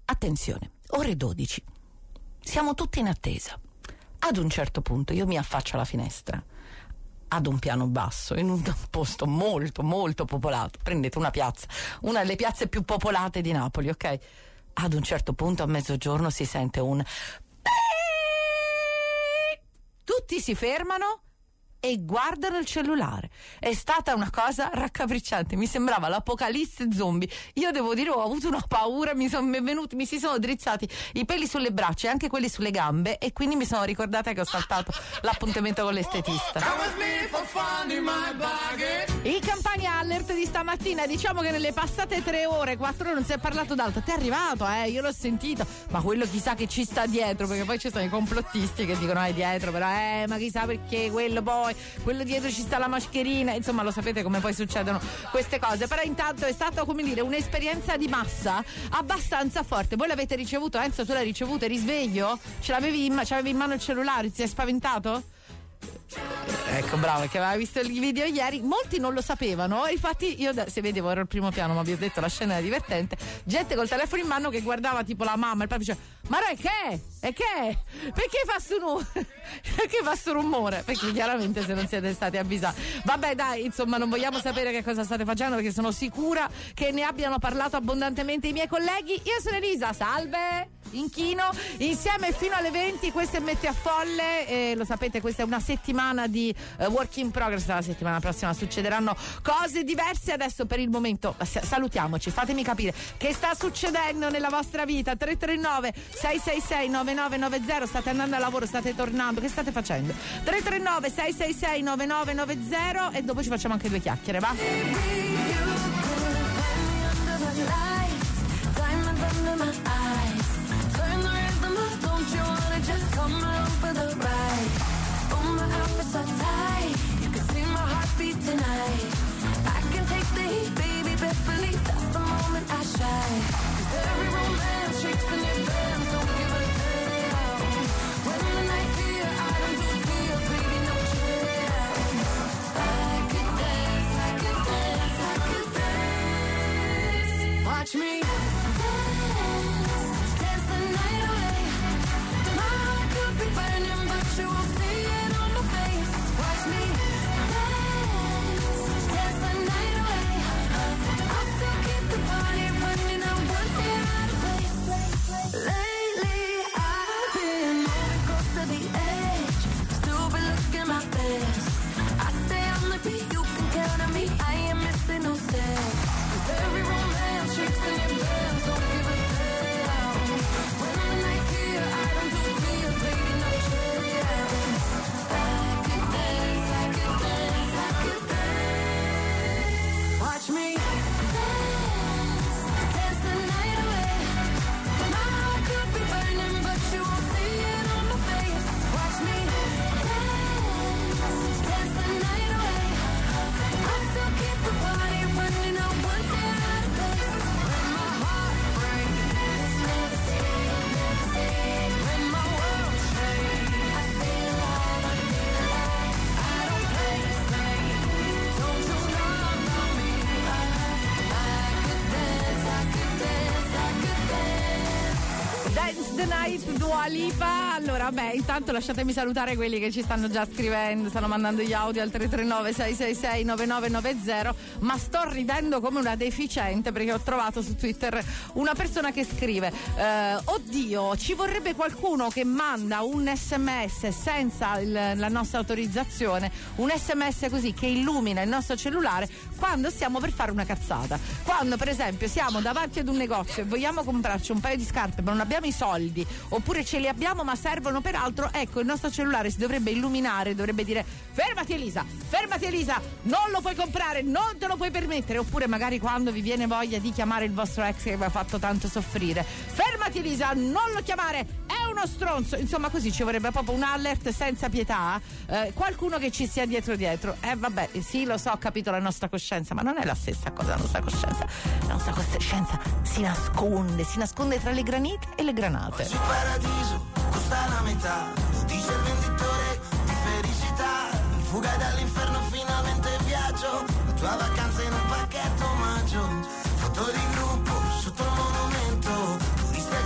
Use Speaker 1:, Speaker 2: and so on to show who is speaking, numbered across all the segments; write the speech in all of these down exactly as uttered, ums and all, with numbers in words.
Speaker 1: attenzione, ore dodici, siamo tutti in attesa. Ad un certo punto io mi affaccio alla finestra, ad un piano basso, in un posto molto molto popolato. Prendete una piazza, una delle piazze più popolate di Napoli, ok? Ad un certo punto a mezzogiorno si sente un tutti si fermano e guardano il cellulare. È stata una cosa raccapricciante, mi sembrava l'apocalisse zombie. Io devo dire, ho avuto una paura, mi sono venuti, mi si sono drizzati i peli sulle braccia e anche quelli sulle gambe, e quindi mi sono ricordata che ho saltato l'appuntamento con l'estetista. Il Campania Alert di stamattina, diciamo che nelle passate tre ore, quattro ore non si è parlato d'altro. Ti è arrivato, eh, io l'ho sentito, ma quello chissà che ci sta dietro, perché poi ci sono i complottisti che dicono, eh, dietro, però, eh, ma chissà perché quello poi, quello dietro ci sta la mascherina, insomma lo sapete come poi succedono queste cose. Però intanto è stata, come dire, un'esperienza di massa abbastanza forte. Voi l'avete ricevuto, Enzo? Tu l'hai ricevuto? Eri sveglio? Ce l'avevi in, c'avevi in mano il cellulare? Ti sei spaventato? Ecco, bravo, che aveva visto il video ieri. Molti non lo sapevano, infatti io, se vedevo, ero al primo piano, ma vi ho detto la scena era divertente, gente col telefono in mano che guardava tipo la mamma, il papà diceva, ma è che? E che? Perché fa sto rumore? Perché fa sto rumore? Perché chiaramente se non siete stati avvisati. Vabbè, dai, insomma, non vogliamo sapere che cosa state facendo, perché sono sicura che ne abbiano parlato abbondantemente i miei colleghi. Io sono Elisa, salve, inchino, insieme fino alle venti. Questa è Mette a Folle, e lo sapete, questa è una settimana di uh, work in progress. La settimana prossima succederanno cose diverse. Adesso per il momento salutiamoci, fatemi capire che sta succedendo nella vostra vita. Tre tre nove sei sei sei nove nove nove zero. State andando a lavoro, state tornando, che state facendo? Tre tre nove sei sei sei nove nove nove zero, e dopo ci facciamo anche due chiacchiere, va?
Speaker 2: Watch me dance, dance the night away. My heart could be burning, but you won't see it on my face. Watch me dance, dance the night away. I'll still keep the party running, I won't get out of place. Lately I've been moving close to the edge, still been looking my best. I stay on the beat, you can count on me, I ain't missing no steps. 'Cause every romance shakes in your bands, don't give a damn. When the night's here, I don't do tears, baby, no chance. I could dance, I could dance, I could dance. Watch me dance, dance the night away. My heart could be burning, but you won't see it on my face. Watch me dance, dance the night away. I'll still keep the party running, I won't get out of place. When my heart breaks, never see, never see. When my world shakes, I feel alive, I feel alive. I don't play safe, don't you know about me? I, I could dance, I could dance, I could dance.
Speaker 1: Dance the Night, Dua Lipa. Allora, beh, intanto lasciatemi salutare quelli che ci stanno già scrivendo, stanno mandando gli audio al tre tre nove sei sei sei nove nove nove zero, ma sto ridendo come una deficiente perché ho trovato su Twitter una persona che scrive eh, oddio, ci vorrebbe qualcuno che manda un sms senza il, la nostra autorizzazione, un sms così che illumina il nostro cellulare quando stiamo per fare una cazzata, quando per esempio siamo davanti ad un negozio e vogliamo comprarci un paio di scarpe ma non abbiamo i soldi, oppure ce li abbiamo ma servono per altro. Ecco, il nostro cellulare si dovrebbe illuminare, dovrebbe dire fermati Elisa, fermati Elisa, non lo puoi comprare, non te lo puoi permettere. Oppure magari quando vi viene voglia di chiamare il vostro ex che vi ha fatto tanto soffrire, fermati Elisa, non lo chiamare, è uno stronzo. Insomma, così ci vorrebbe proprio un alert senza pietà, eh, qualcuno che ci sia dietro dietro. Eh vabbè, sì, lo so, ho capito la nostra coscienza, ma non è la stessa cosa. La nostra coscienza, la nostra coscienza si nasconde, si nasconde tra le granite e le granate.
Speaker 3: Oggi il paradiso costa la metà, dice il venditore di felicità. In fuga dall'inferno finalmente viaggio, la tua vacanza in un pacchetto omaggio. Foto di gruppo sotto il monumento, turista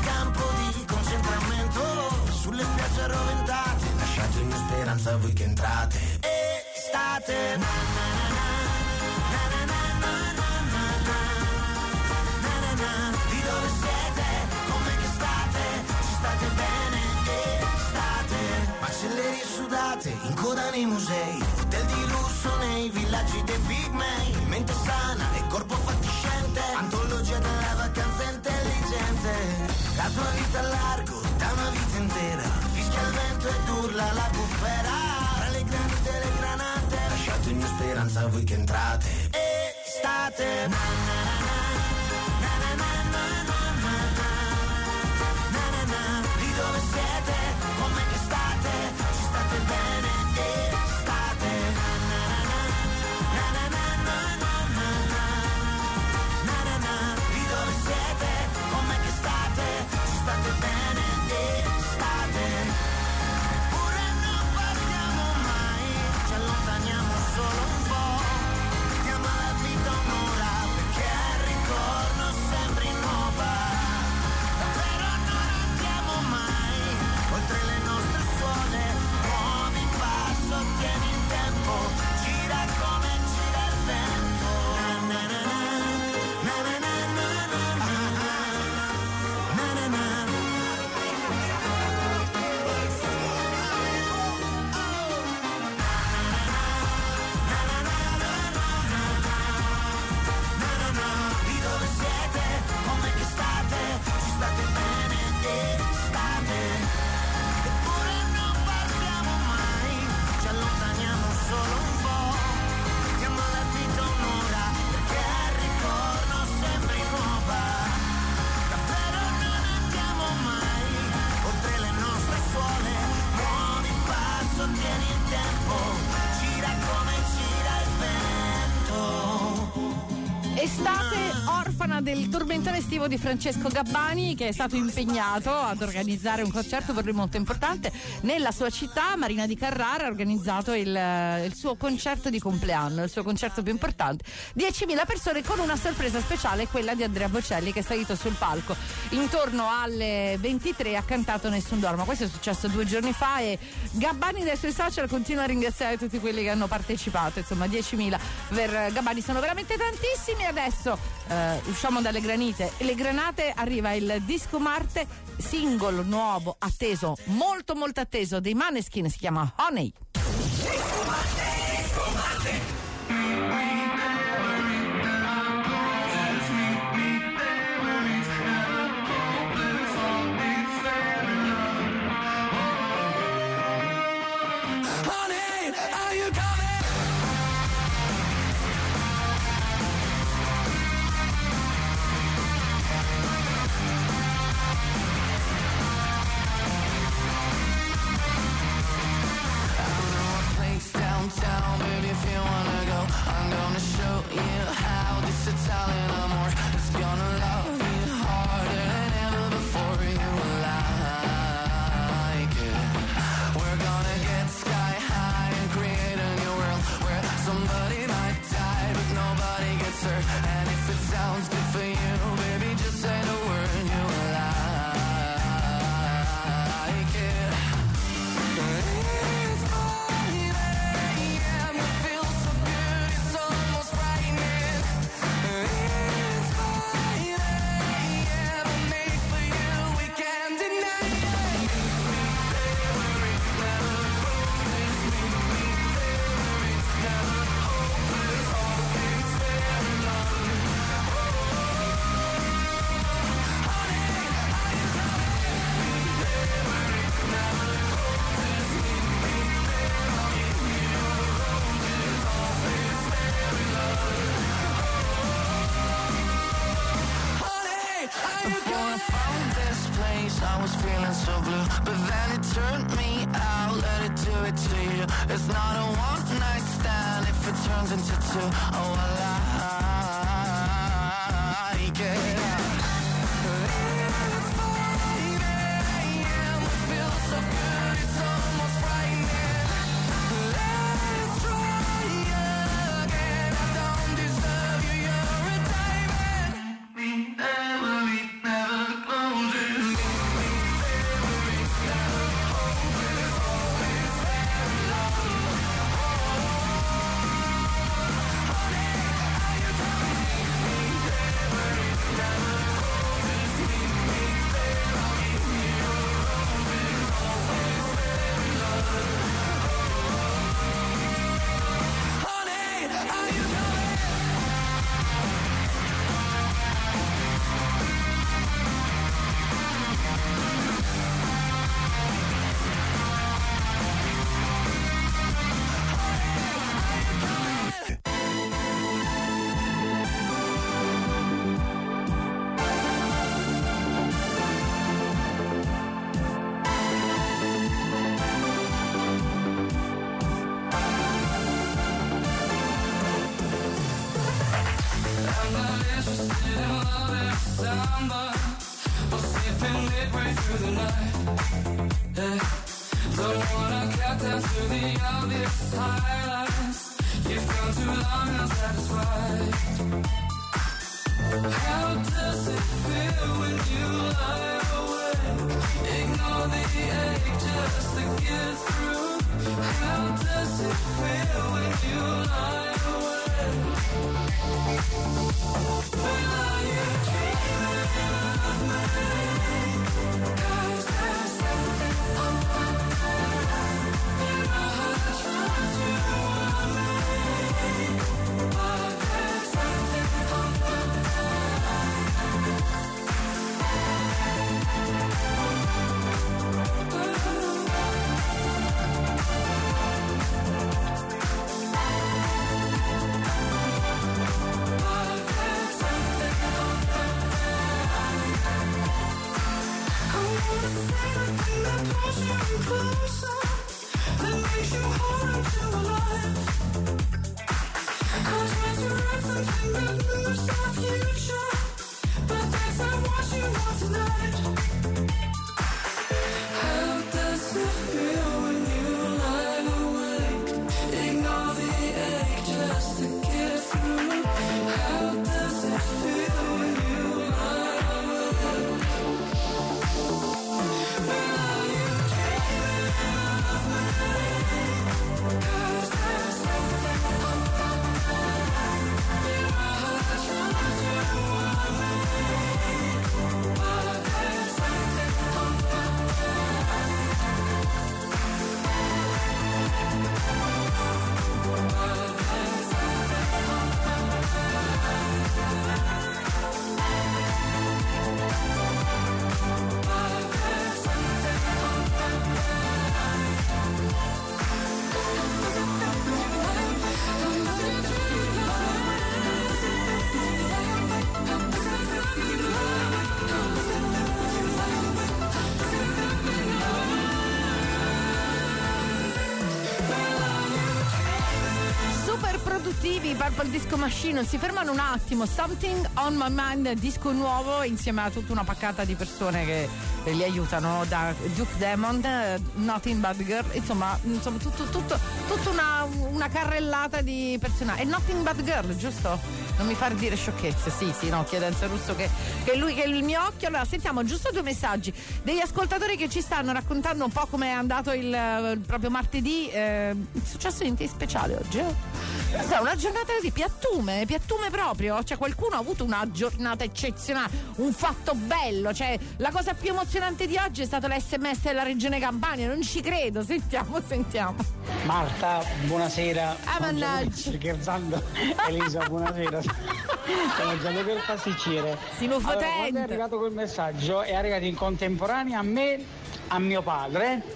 Speaker 3: speranza voi che entrate. Estate. Na, na, na, na, na, na, na, na, na, na, na, na. Di dove siete? Come che state? Ci state bene? Estate. Macellerie sudate, in coda nei musei, hotel di lusso nei villaggi dei pigmei, mente sana e corpo fatiscente, antologia della vacanza intelligente. La tua vita a largo, da una vita intera, fischia il vento ed urla la bufera. Tra le granite e le granate, lasciate ogni speranza a voi che entrate. Estate. Na, na, na, na, na, na, na, na, na, na, na, na. Di dove siete? Come che state? Ci state bene? Estate. Na, na, na, na, na, na, na, na, na, na, na, na. Di dove siete? Come che state? Ci state bene? Estate. Eppure non partiamo mai, ci allontaniamo solo un po'. Diamo alla vita un'ora perché al ritorno sembri nuova. Davvero non andiamo mai oltre le nostre suole. Muovi il passo, tieni il tempo, gira come gira il vento. Na, na, na, na, na, na, na, na, na, na, na, na. Di dove siete? Come che state? Ci state bene? Estate. Eppure non parliamo mai, ci allontaniamo solo un po'. Diamo alla vita un'ora perché al ritorno sembri nuova. Davvero non andiamo mai oltre le nostre suole. Muovi il passo, tieni il tempo, gira come gira il vento.
Speaker 1: Estate orfana del tormentone estivo di Francesco Gabbani, che è stato impegnato ad organizzare un concerto per lui molto importante nella sua città. Marina di Carrara ha organizzato il, il suo concerto di compleanno, il suo concerto più importante, diecimila persone, con una sorpresa speciale, quella di Andrea Bocelli, che è salito sul palco intorno alle ventitré, ha cantato Nessun Dorma. Questo è successo due giorni fa e Gabbani dai suoi social continua a ringraziare tutti quelli che hanno partecipato. Insomma, diecimila per Gabbani sono veramente tantissimi. Adesso eh, usciamo dalle granite e le granate, arriva il Disco Marte, singolo nuovo atteso, molto molto atteso, dei Maneskin, si chiama Honey.
Speaker 3: Disco Marte, Disco Marte.
Speaker 4: Downtown, baby, if you wanna go, I'm gonna show you how this Italian amor is gonna love you harder than ever before. You will like it. We're gonna get sky high and create a new world where somebody might die but nobody gets hurt. And if it sounds good for you, baby, just say the word. You will like it. It's fine. I was feeling so blue, but then it turned me out. Let it do it to you. It's not a one night stand if it turns into two. Oh, I like it. It's five a.m. It feels so good, it's almost frightening. Let's try again. I don't deserve you, you're a diamond. We never, we never closes. Never, never, always, always very long. midway through the night. Yeah. Don't wanna cut down to the obvious highlights. You've gone too long unsatisfied. How does it feel when you lie awake? Ignore the ache just to get through. How does it feel when you lie awake? When are you dreaming of me? 'Cause there's something on my mind. You know how to try to warn me, but there's something on my
Speaker 1: Purple Disco Machine si fermano un attimo. Something on My Mind, disco nuovo insieme a tutta una paccata di persone che li aiutano, da Duke Demond, Nothing But Girl, insomma, insomma tutto, tutto, tutta una, una carrellata di personaggi. È Nothing But Girl, giusto? Non mi far dire sciocchezze. Sì, sì, no, chiede Enzo Russo che, che lui che è il mio occhio. Allora sentiamo giusto due messaggi degli ascoltatori che ci stanno raccontando un po' come è andato il, il proprio martedì. Eh, è successo niente di speciale oggi, eh? Questa è una giornata così, piattume, piattume proprio. Cioè qualcuno ha avuto una giornata eccezionale, un fatto bello. Cioè la cosa più emozionante di oggi è stato l'esse emme esse della Regione Campania. Non ci credo, sentiamo, sentiamo.
Speaker 5: Marta, buonasera.
Speaker 1: Ah, mannaggia.
Speaker 5: Sto scherzando. Elisa, buonasera. Sono Gianluca per pasticcere.
Speaker 1: Sinufotente.
Speaker 5: Allora, quando è arrivato quel messaggio è arrivato in contemporanea a me, a mio padre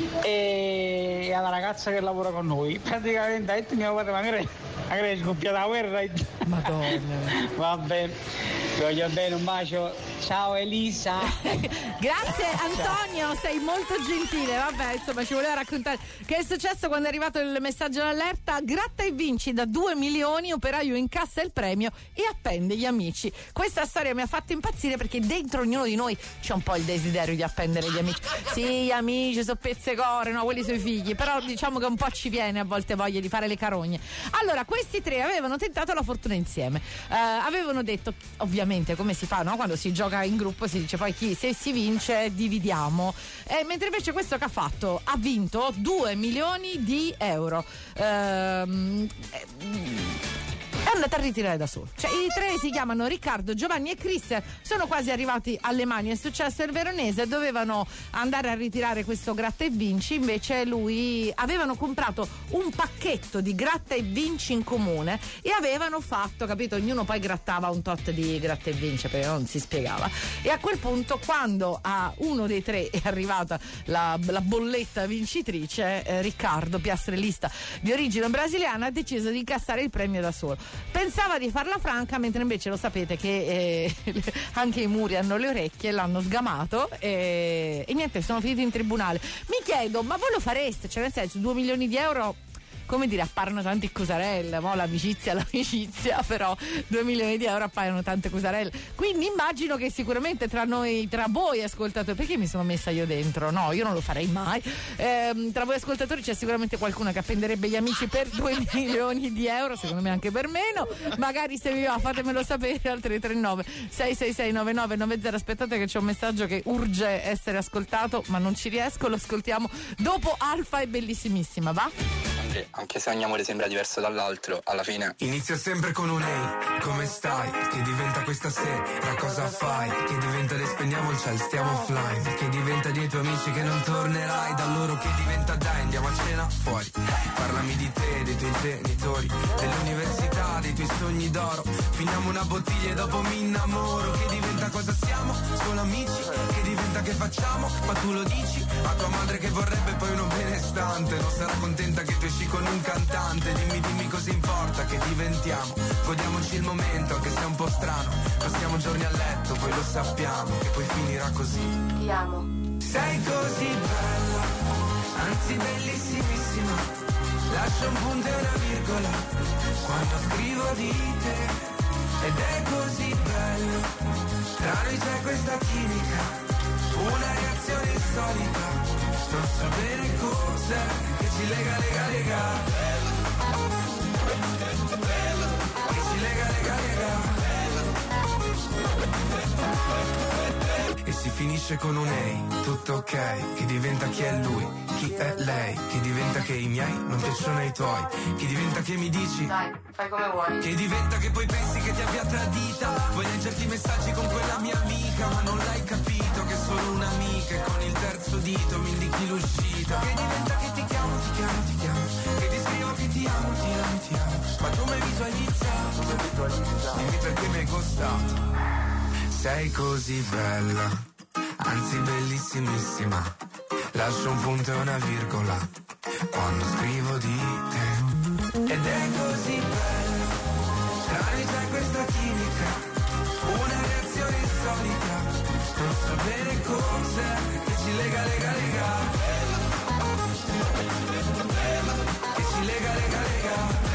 Speaker 5: e alla ragazza che lavora con noi. Praticamente ha detto mio padre, ma magari è scoppiata la guerra.
Speaker 1: Madonna.
Speaker 5: Vabbè, vi voglio bene, un bacio. Ciao Elisa.
Speaker 1: Grazie Antonio, sei molto gentile. Vabbè, insomma, ci voleva raccontare che è successo quando è arrivato il messaggio d'allerta. Gratta e vinci da due milioni, operaio incassa il premio e appende gli amici. Questa storia mi ha fatto impazzire perché dentro ognuno di noi c'è un po' il desiderio di appendere gli amici. Sì, gli amici sono pezzecore, no, quelli suoi figli, però diciamo che un po' ci viene a volte voglia di fare le carogne. Allora, questi tre avevano tentato la fortuna insieme. Uh, avevano detto, ovviamente, come si fa, no? Quando si gioca in gruppo si dice poi chi, se si vince dividiamo, eh, mentre invece questo che ha fatto ha vinto due milioni di euro. Ehm, è andata a ritirare da solo. Cioè i tre si chiamano Riccardo, Giovanni e Cristian, sono quasi arrivati alle mani. È successo il Veronese, dovevano andare a ritirare questo gratta e vinci, invece lui avevano comprato un pacchetto di gratta e vinci in comune e avevano fatto, capito, ognuno poi grattava un tot di gratta e vinci perché non si spiegava, e a quel punto quando a uno dei tre è arrivata la, la bolletta vincitrice, eh, Riccardo, piastrellista di origine brasiliana, ha deciso di incassare il premio da solo. Pensava di farla franca, mentre invece lo sapete che eh, anche i muri hanno le orecchie, l'hanno sgamato e, e niente, sono finiti in tribunale. Mi chiedo, ma voi lo fareste? Cioè nel senso, due milioni di euro come dire, appaiono tanti cusarelle, mo l'amicizia l'amicizia, però due milioni di euro appaiono tante cusarelle, quindi immagino che sicuramente tra noi, tra voi ascoltatori, perché mi sono messa io dentro? No, io non lo farei mai. Ehm, tra voi ascoltatori c'è sicuramente qualcuno che appenderebbe gli amici per due milioni di euro, secondo me anche per meno, magari se vi va fatemelo sapere al tre tre nove sei sei sei nove nove nove zero. Aspettate che c'è un messaggio che urge essere ascoltato ma non ci riesco, lo ascoltiamo dopo Alfa e Bellissimissima, va?
Speaker 6: Andre, anche se ogni amore sembra diverso dall'altro, alla fine
Speaker 7: inizia sempre con un ehi, come stai? Che diventa questa sera, cosa fai? Che diventa le spendiamo il ciel, stiamo offline. Che diventa dei tuoi amici che non tornerai, da loro che diventa dai, andiamo a cena fuori. Parlami di te, dei tuoi genitori, dell'università, dei tuoi sogni d'oro. Finiamo una bottiglia e dopo mi innamoro. Che diventa cosa siamo? Solo amici. Che diventa che facciamo? Ma tu lo dici a tua madre che vorrebbe poi uno benestante. Non sarà contenta che tu esci con un cantante. Dimmi, dimmi cosa importa che diventiamo. Godiamoci il momento anche se è un po' strano. Passiamo giorni a letto, poi lo sappiamo che poi finirà così.
Speaker 2: Ti amo.
Speaker 7: Sei così bella, anzi bellissimissima. Lascio un punto e una virgola quando scrivo di te. Ed è così bello, tra noi c'è questa chimica, una reazione insolita. Non so bene cos'è che ci lega, lega, lega. Che ci lega, lega, lega. E si finisce con un ehi, tutto ok. Che diventa chi è lui, chi è lei. Che diventa che i miei non piacciono ai tuoi. Che diventa che mi dici
Speaker 1: Dai, fai come vuoi.
Speaker 7: che diventa che poi pensi che ti abbia tradita. Vuoi leggerti i messaggi con quella mia amica, ma non l'hai capito che è solo un'amica e con il terzo dito mi indichi l'uscita. Che diventa che ti chiamo, ti chiamo, ti chiamo. Che ti scrivo che ti amo, ti amo, ti amo. Ma tu mi hai visualizzato, dimmi perché mi hai costato. Sei così bella, anzi bellissimissima. Lascio un punto e una virgola quando scrivo di te. Ed è così bello, tra noi c'è questa chimica, una reazione insolita. Non so bene cos'è che ci lega, lega, lega. Che ci lega, lega, lega.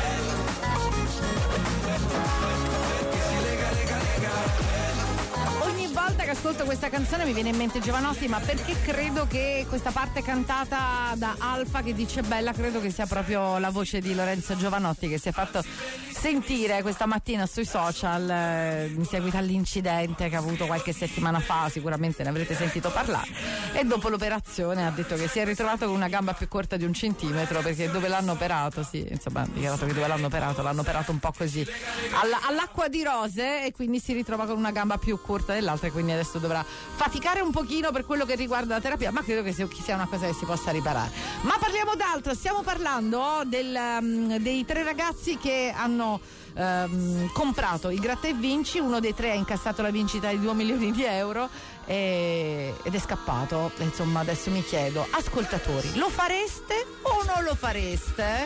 Speaker 7: Che ci lega, lega, lega.
Speaker 1: Ogni volta che ascolto questa canzone mi viene in mente Giovanotti, ma perché credo che questa parte cantata da Alfa che dice bella, credo che sia proprio la voce di Lorenzo Giovanotti che si è fatto sentire questa mattina sui social eh, in seguito all'incidente che ha avuto qualche settimana fa, sicuramente ne avrete sentito parlare, e dopo l'operazione ha detto che si è ritrovato con una gamba più corta di un centimetro, perché dove l'hanno operato, sì, insomma ha dichiarato che dove l'hanno operato l'hanno operato un po' così alla, all'acqua di rose, e quindi si ritrova con una gamba più corta dell'altra, e quindi adesso dovrà faticare un pochino per quello che riguarda la terapia, ma credo che sia una cosa che si possa riparare. Ma parliamo d'altro, stiamo parlando del, um, dei tre ragazzi che hanno um, comprato il gratta e vinci. Uno dei tre ha incassato la vincita di due milioni di euro e, ed è scappato. Insomma, adesso mi chiedo, ascoltatori, lo fareste o non lo fareste?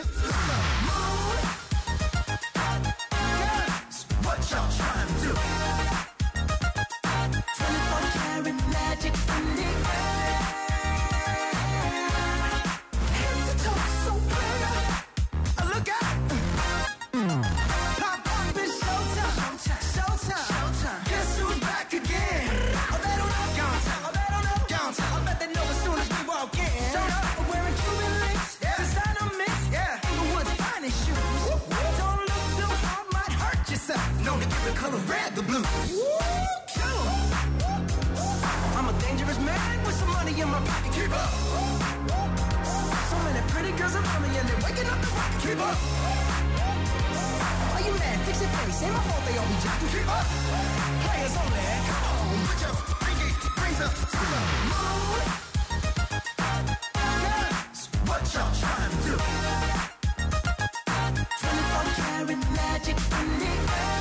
Speaker 3: Color red, the blue. I'm a dangerous man with some money in my pocket. Keep up. So many pretty girls around me and they're waking up the rocket. Keep up. Why you mad? Fix your face. Ain't my fault they all be jocking. Keep up. Players only. Come on, put your pinky rings up to the moon. Girls, what y'all trying to do? twenty-four karat magic in the air.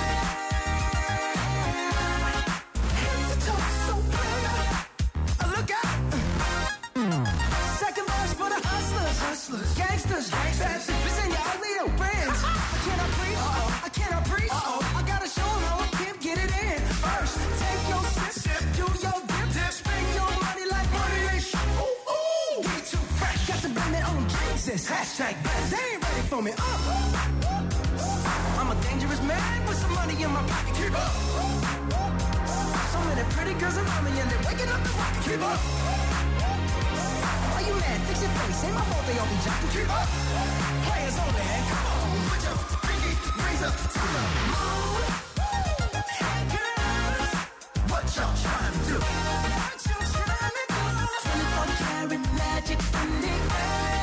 Speaker 3: Gangsters, bad bitches, and your ugly old friends. I cannot preach, uh-oh, I cannot preach. Uh-oh, I gotta show them how I can get it in. First, take your sip, do your
Speaker 7: me up. I'm a dangerous man with some money in my pocket. Keep up. So many pretty girls around me and they're waking up the rocket. Keep up. Why you mad? Fix your face. Ain't my fault they all be jocking. Keep up. Players only. Come on, put your pinky rings up to the moon. Hey girls, what y'all trying to do? What you trying to do? twenty-four karat magic in the air.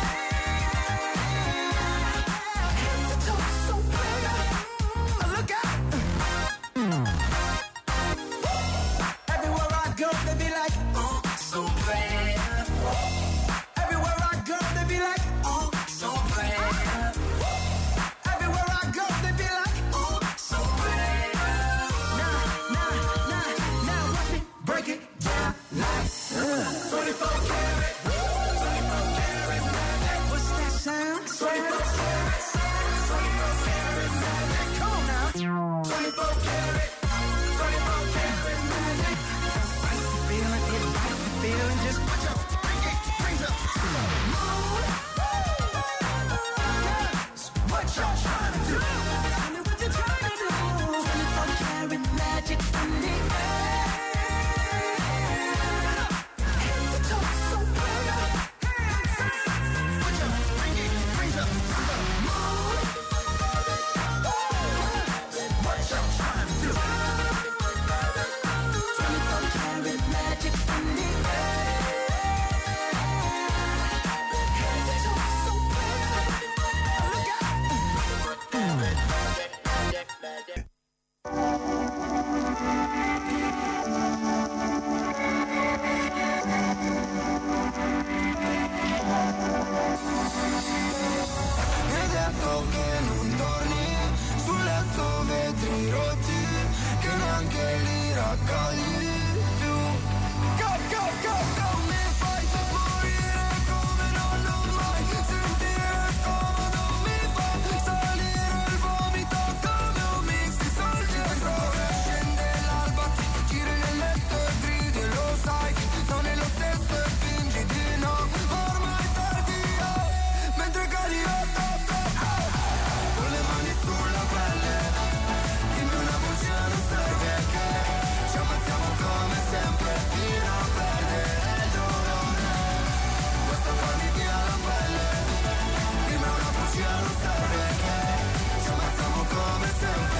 Speaker 7: Head to toe so pretty. Look out. Everywhere I go, they be like, oh, so bad. Everywhere I go, they be like, oh, so bad. Everywhere I go, they be like, oh, so bad. Nah, nah, nah, now watch me break it down like uh. twenty-four karat, twenty-four karat magic. What's that sound? twenty-four karat, twenty-four karat magic. Come on now. twenty-four karat, twenty-four karat magic. Fight the feeling, get right the feeling, just put your pinky rings up to the moon. Girls, what y'all trying to do? Tell me what you trying to do. twenty-four karat magic in the air. Head to toe so pretty. Put your pinky rings up to the moon. Girls, what y'all trying to do? twenty-four karat magic in the air. Head to toe so pretty. Look
Speaker 3: Mi hai detto che non torni, sul letto vetri rotti, che neanche li raccogli più. Go, go, go, go, mi fai morire come non l'ho mai sentire scomodo, mi fa salire il vomito come un mix di soldi e droga. Scende l'alba, ti giri nel letto e gridi, lo sai che non è lo stesso e fingi di no, ormai tardi oh, mentre cadi oh, oh, oh, oh. Con le mani sulla pelle, dimmi una bugia non serve che ci ammazziamo come sempre fino a perdere il dolore. Basta farmi via la pelle, dimmi una bugia non serve che ci ammazziamo come sempre.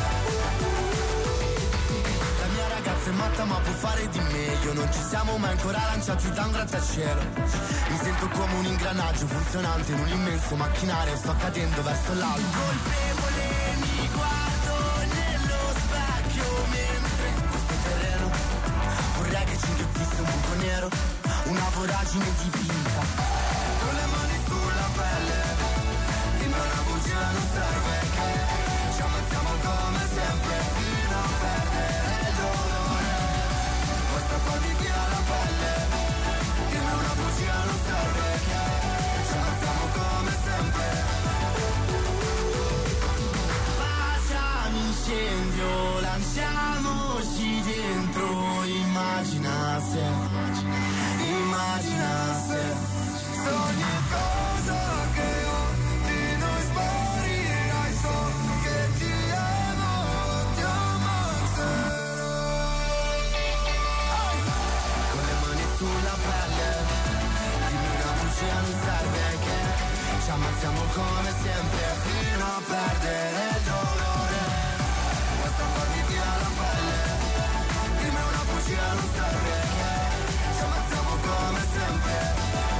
Speaker 3: La mia ragazza è matta ma può fare di meglio, non ci siamo mai ancora lanciati da un grattacielo. Mi sento come un ingranaggio funzionante in un immenso macchinario, sto cadendo verso l'alto. Colpevole mi guardo nello specchio mentre questo terreno vorrei che ci inghiottisse un buco nero, una voragine dipinta. Con le mani sulla pelle, dimmi una bugia non serve che ci ammazziamo come sempre fino a perdere il dolore. Basta farmi via la pelle, dimmi una bugia non serve che ci ammazziamo come sempre. Baciami incendio, lanciamoci dentro, immagina se, immagina se, se ogni cosa che ho di noi sparirai, so che ti amo, ti ammazzerò. Con le mani sulla pelle, dimmi una bugia non serve che ci ammazziamo come sempre fino a perdere il dolore. Basta farmi via la pelle, dimmi una bugia non serve che ci ammazziamo come sempre.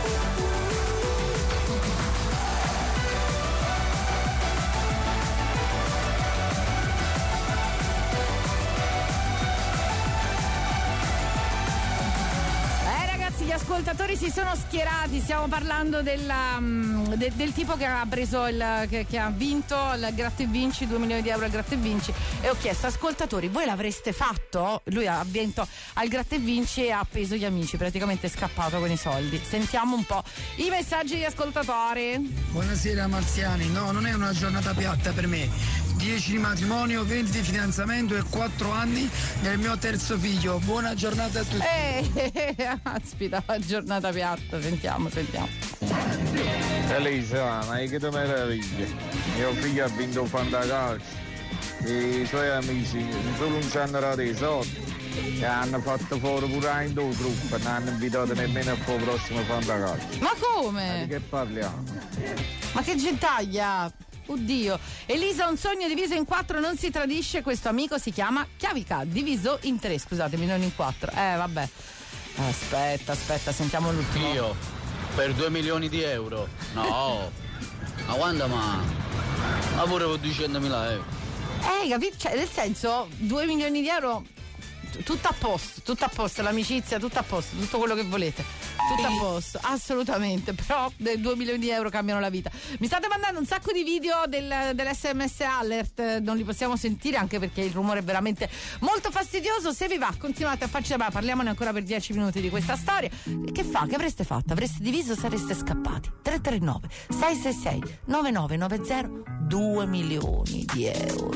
Speaker 1: Eh ragazzi, gli ascoltatori si sono schierati, stiamo parlando della, mm, de- del tipo che ha preso il che, che ha vinto il Gratta e Vinci, due milioni di euro al Gratta e Vinci, e ho chiesto: ascoltatori, voi l'avreste fatto? Lui ha vinto al Gratta e Vinci e ha appeso gli amici, praticamente è scappato con i soldi. Sentiamo un po' i messaggi degli ascoltatori.
Speaker 8: Buonasera Marziani, no, non è una giornata piatta per me. dieci di matrimonio, venti di fidanzamento e quattro anni del mio terzo figlio. Buona giornata a tutti.
Speaker 1: Eh, aspetta, giornata piatta, sentiamo, sentiamo.
Speaker 9: Elisa, ma che te meraviglia. Mio figlio ha vinto un fantacalcio. I suoi amici solo non ci hanno dato i soldi. E hanno fatto fuori pure in due gruppi, non hanno invitato nemmeno al prossimo fantacalcio.
Speaker 1: Ma come?
Speaker 9: Ma di che parliamo?
Speaker 1: Ma che gentaglia! Oddio. Elisa, un sogno diviso in quattro non si tradisce. Questo amico si chiama Chiavica, diviso in tre, scusatemi, non in quattro. Eh, vabbè. Aspetta, aspetta, sentiamo l'ultimo.
Speaker 10: Io, per due milioni di euro? No. Ma quando ma? Ma pure per duecentomila euro.
Speaker 1: Eh, capito? Cioè, nel senso, due milioni di euro, t- tutto a posto, tutto a posto, l'amicizia, tutto a posto, tutto quello che volete. Tutto a posto, assolutamente, però due milioni di euro cambiano la vita. Mi state mandando un sacco di video del, dell'esse emme esse alert, non li possiamo sentire anche perché il rumore è veramente molto fastidioso. Se vi va, continuate a farci la parliamone ancora per dieci minuti di questa storia. Che fa? Che avreste fatto? Avreste diviso o sareste scappati? tre tre nove sei sei sei nove nove nove zero, due milioni di euro.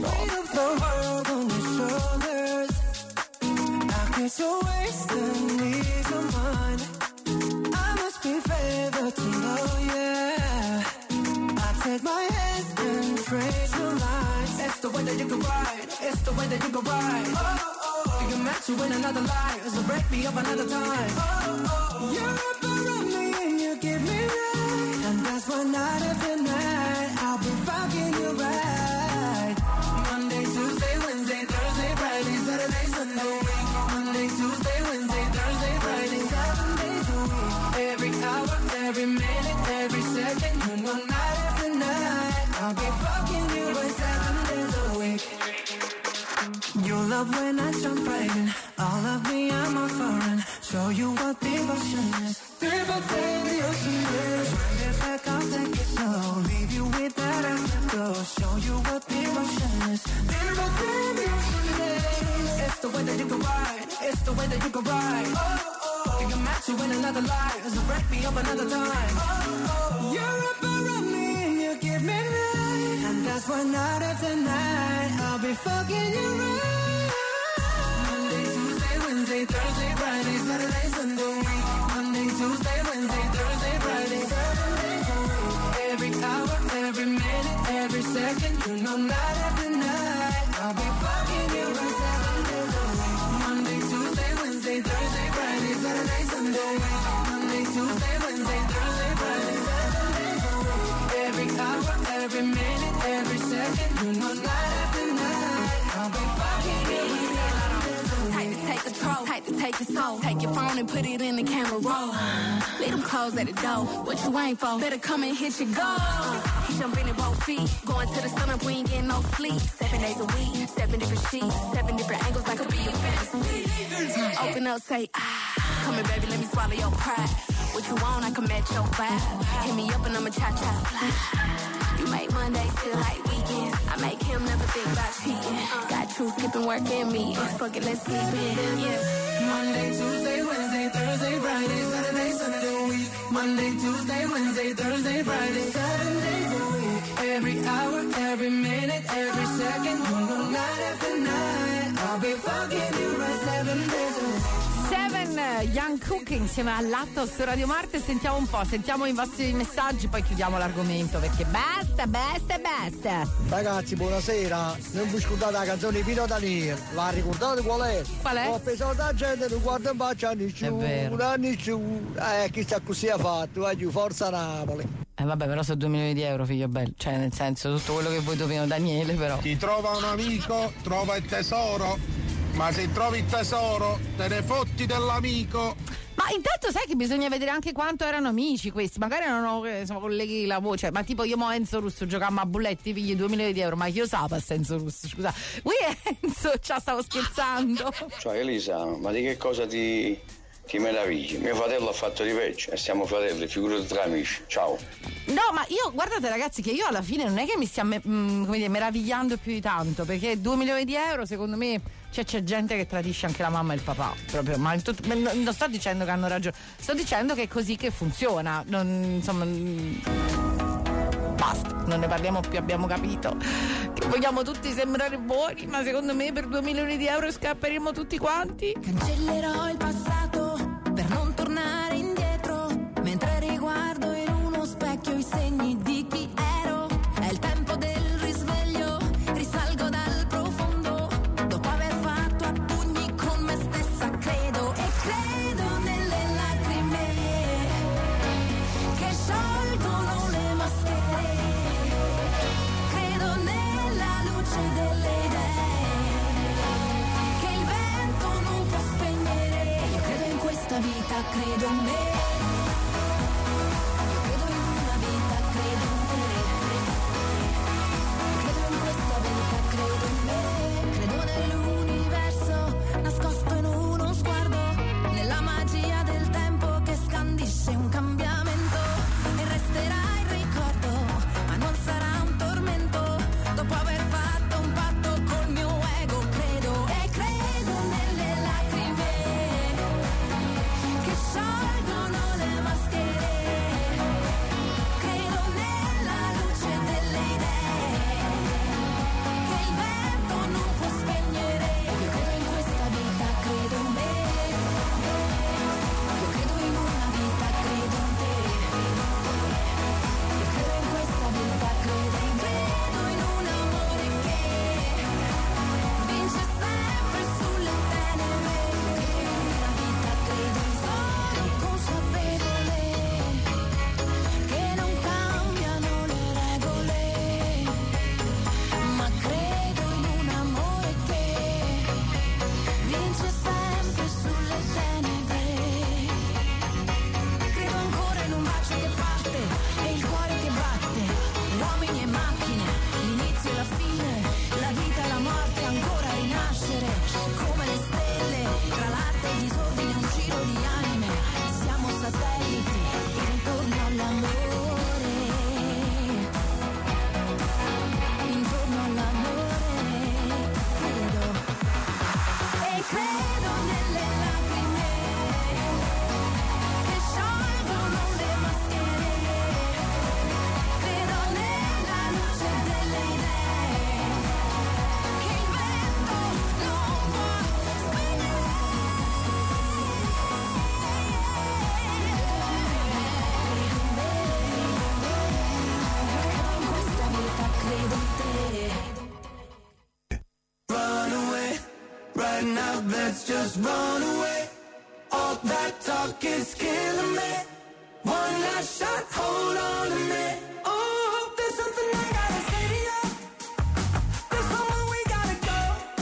Speaker 3: Be favored to know, yeah. I take my hands and trace the lines. It's the way that you can ride. It's the way that you can ride. Oh, oh. You can match you in another life, so break me up another time. Oh, oh. You're up around me and you give me right, and that's why night after night I'll be fucking you right. Monday, Tuesday, Wednesday, Thursday, Friday, Saturday, Sunday. Monday, Tuesday, Wednesday, Thursday, Friday, seven days a week. Every hour, every minute, every second, you know night after night I'll be fucking you for seven days a week. You love when I jump right in. All of me, I'm a foreign. Show you what devotion is. Deeper than the ocean is. Wind it back, I'll take it slow. Leave you with that afterglow. Show you what devotion is. Deeper than the ocean is. It's the way that you can ride. It's the way that you can ride. Oh, oh. You can match you in another life, so break me up another time. Oh, oh. You're up around me and you give me life, and that's why night after night I'll be fucking you right. Monday, Tuesday, Wednesday, Thursday, Friday, Saturday, Sunday. Monday, Tuesday, Wednesday, Thursday, Friday, seven days a week. Every hour, every minute, every second, you know night after night I'll be fucking you right seven days a week. Monday, Tuesday, Wednesday, Thursday, Friday, Saturday, Sunday. Monday, Tuesday, Wednesday, Thursday, Friday, seven days a week. Every hour, every minute, every second, you know night after night I'll be fucking you right seven days a week.
Speaker 11: Tight to take control, tight to take your soul. Take your phone and put it in the camera roll. Leave them clothes at the door. What you ain't for? Better come and hit your goal. He jumping in both feet. Going to the sun up, we ain't getting no sleep. Seven days a week, seven different sheets, seven different angles, like a be a fantasy. Open up, say ah. Come here, baby, let me swallow your pride. What you want, I can match your vibe. Hit me up and I'ma cha-cha fly. You make Mondays feel like weekends. I make him never think about cheating. Got truth, skipping work and me. Fuck it, let's sleep in. Yeah.
Speaker 3: Monday, Tuesday, Wednesday, Thursday, Friday, Saturday, Sunday, week. Monday, Tuesday, Wednesday, Thursday, Friday, seven days a week. Every hour, every minute, every second, you know night after night I'll be fucking you right seven days a week.
Speaker 1: Seven, Young Cook insieme all'Atto su Radio Marte. Sentiamo un po', sentiamo i vostri messaggi, poi chiudiamo l'argomento perché basta, basta, basta.
Speaker 12: Ragazzi, buonasera. Non vi scordate la canzone di Pino Daniel. La ricordate qual è?
Speaker 1: Qual è?
Speaker 12: Ho pensato la gente, non guarda in faccia a nessuno, a nessuno. Eh, chissà così ha fatto, eh, forza Napoli.
Speaker 1: Eh vabbè, però sono due milioni di euro, figlio bello. Cioè, nel senso, tutto quello che vuoi tu, Pino Daniele, però.
Speaker 13: Chi trova un amico, trova il tesoro. Ma se trovi il tesoro, te ne fotti dell'amico.
Speaker 1: Ma intanto sai che bisogna vedere anche quanto erano amici questi. Magari erano, insomma, colleghi di lavoro. Cioè, ma tipo io mo Enzo Russo giocammo a bulletti, figli due milioni di euro. Ma chi lo sa per Enzo Russo? Scusa. Ui Enzo, ci stavo scherzando.
Speaker 14: Cioè Elisa, ma di che cosa ti, ti meravigli? Mio fratello ha fatto di peggio e siamo fratelli, figurati tra amici. Ciao.
Speaker 1: No, ma io, guardate ragazzi, che io alla fine non è che mi stia me, mh, come dire, meravigliando più di tanto, perché due milioni di euro secondo me, cioè, c'è gente che tradisce anche la mamma e il papà proprio, ma tutto, non sto dicendo che hanno ragione, sto dicendo che è così che funziona, non, insomma, basta, non ne parliamo più, abbiamo capito che vogliamo tutti sembrare buoni, ma secondo me per due milioni di euro scapperemo tutti quanti.
Speaker 2: Cancellerò il passato per non tornare indietro, mentre riguardo in uno specchio i segni questa vita, credo in me. Io credo in una vita, credo in te. Credo in questa vita, credo in me. Credo nell'universo nascosto in uno sguardo, nella magia del tempo che scandisce un cambiamento. E resterà il ricordo, ma non sarà un tormento. Dopo aver fatto un patto col mio ego, credo e credo nelle lacrime che sciolgono le maschere. Credo nella luce delle idee che il vento non può spegnere. Io credo in questa vita, credo in me. Io credo in una vita, credo in te. Io credo in questa vita, credo in credo in un amore che vince sempre sulle tenebre. Credo in una vita, credo in sono consapevole che non cambiano le regole, ma credo in un amore che vince sempre sulle tenebre. Credo ancora in un bacio che parte e il cuore che batte, uomini e macchine, l'inizio e la fine, la vita e la morte, ancora rinascere come le stelle, tra l'arte e il disordine un giro di anime, siamo satelliti intorno all'amore, intorno all'amore, credo e credo nelle lacrime che sciolgono le maschere. Credo nella luce delle idee che il vento non può spegnere. Credo in questa vita, credo in te.
Speaker 3: Run away, right now let's just run away. All that talk is killing me. One last shot, hold on to me. Oh, there's something I gotta say to you. There's somewhere we gotta go.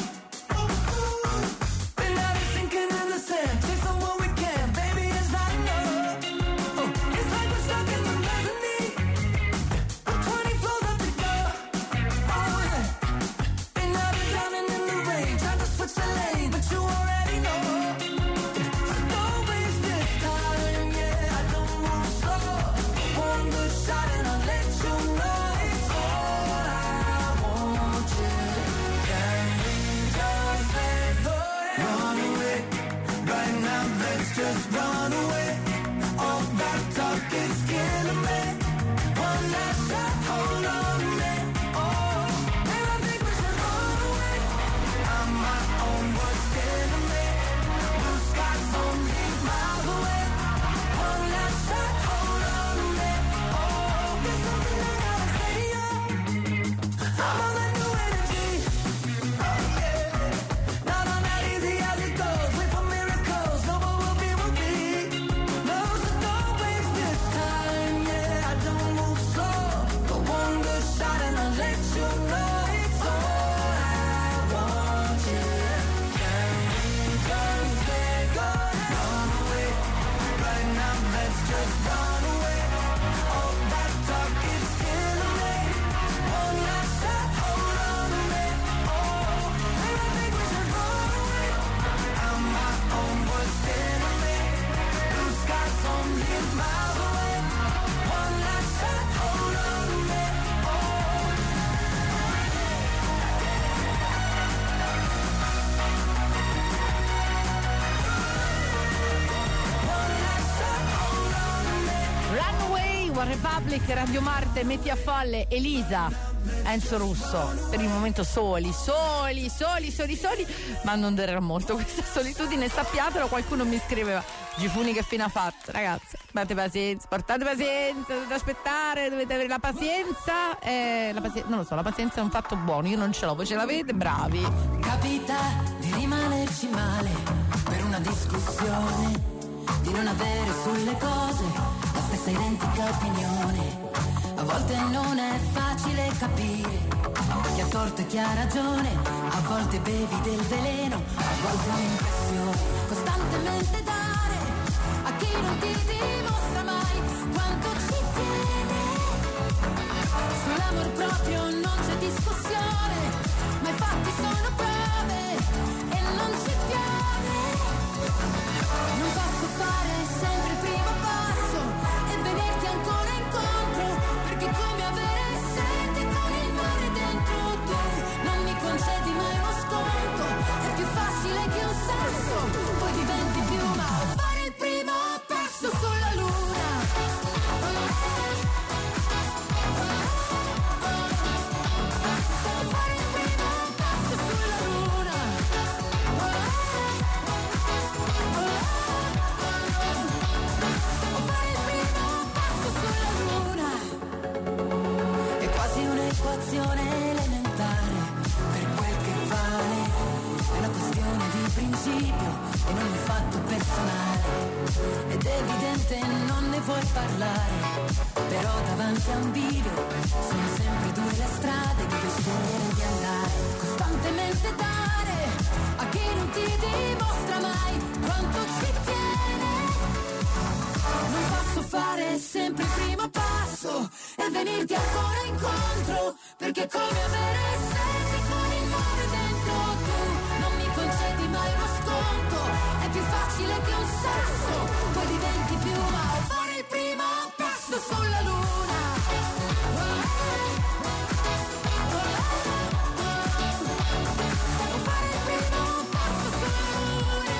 Speaker 3: Been out here sinking in the sand, chasing what we can, baby, it's not enough. Oh, it's like we're stuck in the mezzanine with twenty floors up to go. Oh yeah. Been out here drowning in the rain, trying to switch the lane, but you already know. So don't waste this time, yeah, I don't move slow. One good shot and I'll let you know it's all I want you. Can we just let go? Run away, right now let's just run away. All that talk is killing me. One last shot, hold on to me. Oh, babe, I think we should run away. I'm my own worst enemy. Blue skies only miles away. One last shot, hold on to me. Oh, there's something I gotta say to you. I'm on that new energy. Oh yeah, not on that easy as it goes. Wait for miracles, no what will be will be. No, so don't waste this time. Yeah, I don't move slow. But one good shot and I'll let you know it's all I want you. Can we just let go? Run away, right now let's just run away. All that talk is killing me. One last shot, hold on to me. Oh, babe, I think we should run away. I'm my own worst enemy. Blue skies only miles away. One last shot, hold on to me. Oh. One last shot, hold on to me.
Speaker 1: Runaway, One Republic, Radio Marte, Metti a Folle, Elisa, Enzo Russo. Per il momento soli, soli, soli, soli, soli, ma non durerà molto questa solitudine, sappiatelo. Qualcuno mi scriveva: Gifuni che fine ha fatto? Ragazzi, abbiate pazienza, portate pazienza, dovete aspettare, dovete avere la pazienza. Eh, la pazienza, non lo so, la pazienza è un fatto buono, io non ce l'ho, voi ce l'avete, bravi.
Speaker 2: Capita di rimanerci male per una discussione, di non avere sulle cose la stessa identica opinione. A volte non è facile capire chi ha torto e chi ha ragione. A volte bevi del veleno, a volte un'impressione. Costantemente dare
Speaker 11: chi non ti dimostra mai quanto ci tiene. Sull'amor proprio non c'è discussione, ma i fatti sono prove e non ci piove. Non posso fare sempre il primo passo e venirti ancora incontro, perché come avere sete con il mare dentro tu. Non mi concedi mai uno sconto, è più facile che un sasso, poi diventi piuma. Fare il primo passo sulla luna. Fare il primo passo sulla luna. Fare il primo passo sulla luna. È quasi un'equazione elementare, per quel che vale. È una questione di principio e non un fatto personale. Ed è evidente non ne vuoi parlare, però davanti a un bivio sono sempre due le strade dove scegliere di andare. Costantemente dare a chi non ti dimostra mai quanto ci tiene. Non posso fare sempre il primo passo e venirti ancora incontro, perché come avere sete con il mare dentro tu. Non mi concedi mai uno sconto, è più facile che un sasso, poi diventi piuma. Fare il primo passo sulla luna. Fare il primo passo sulla luna.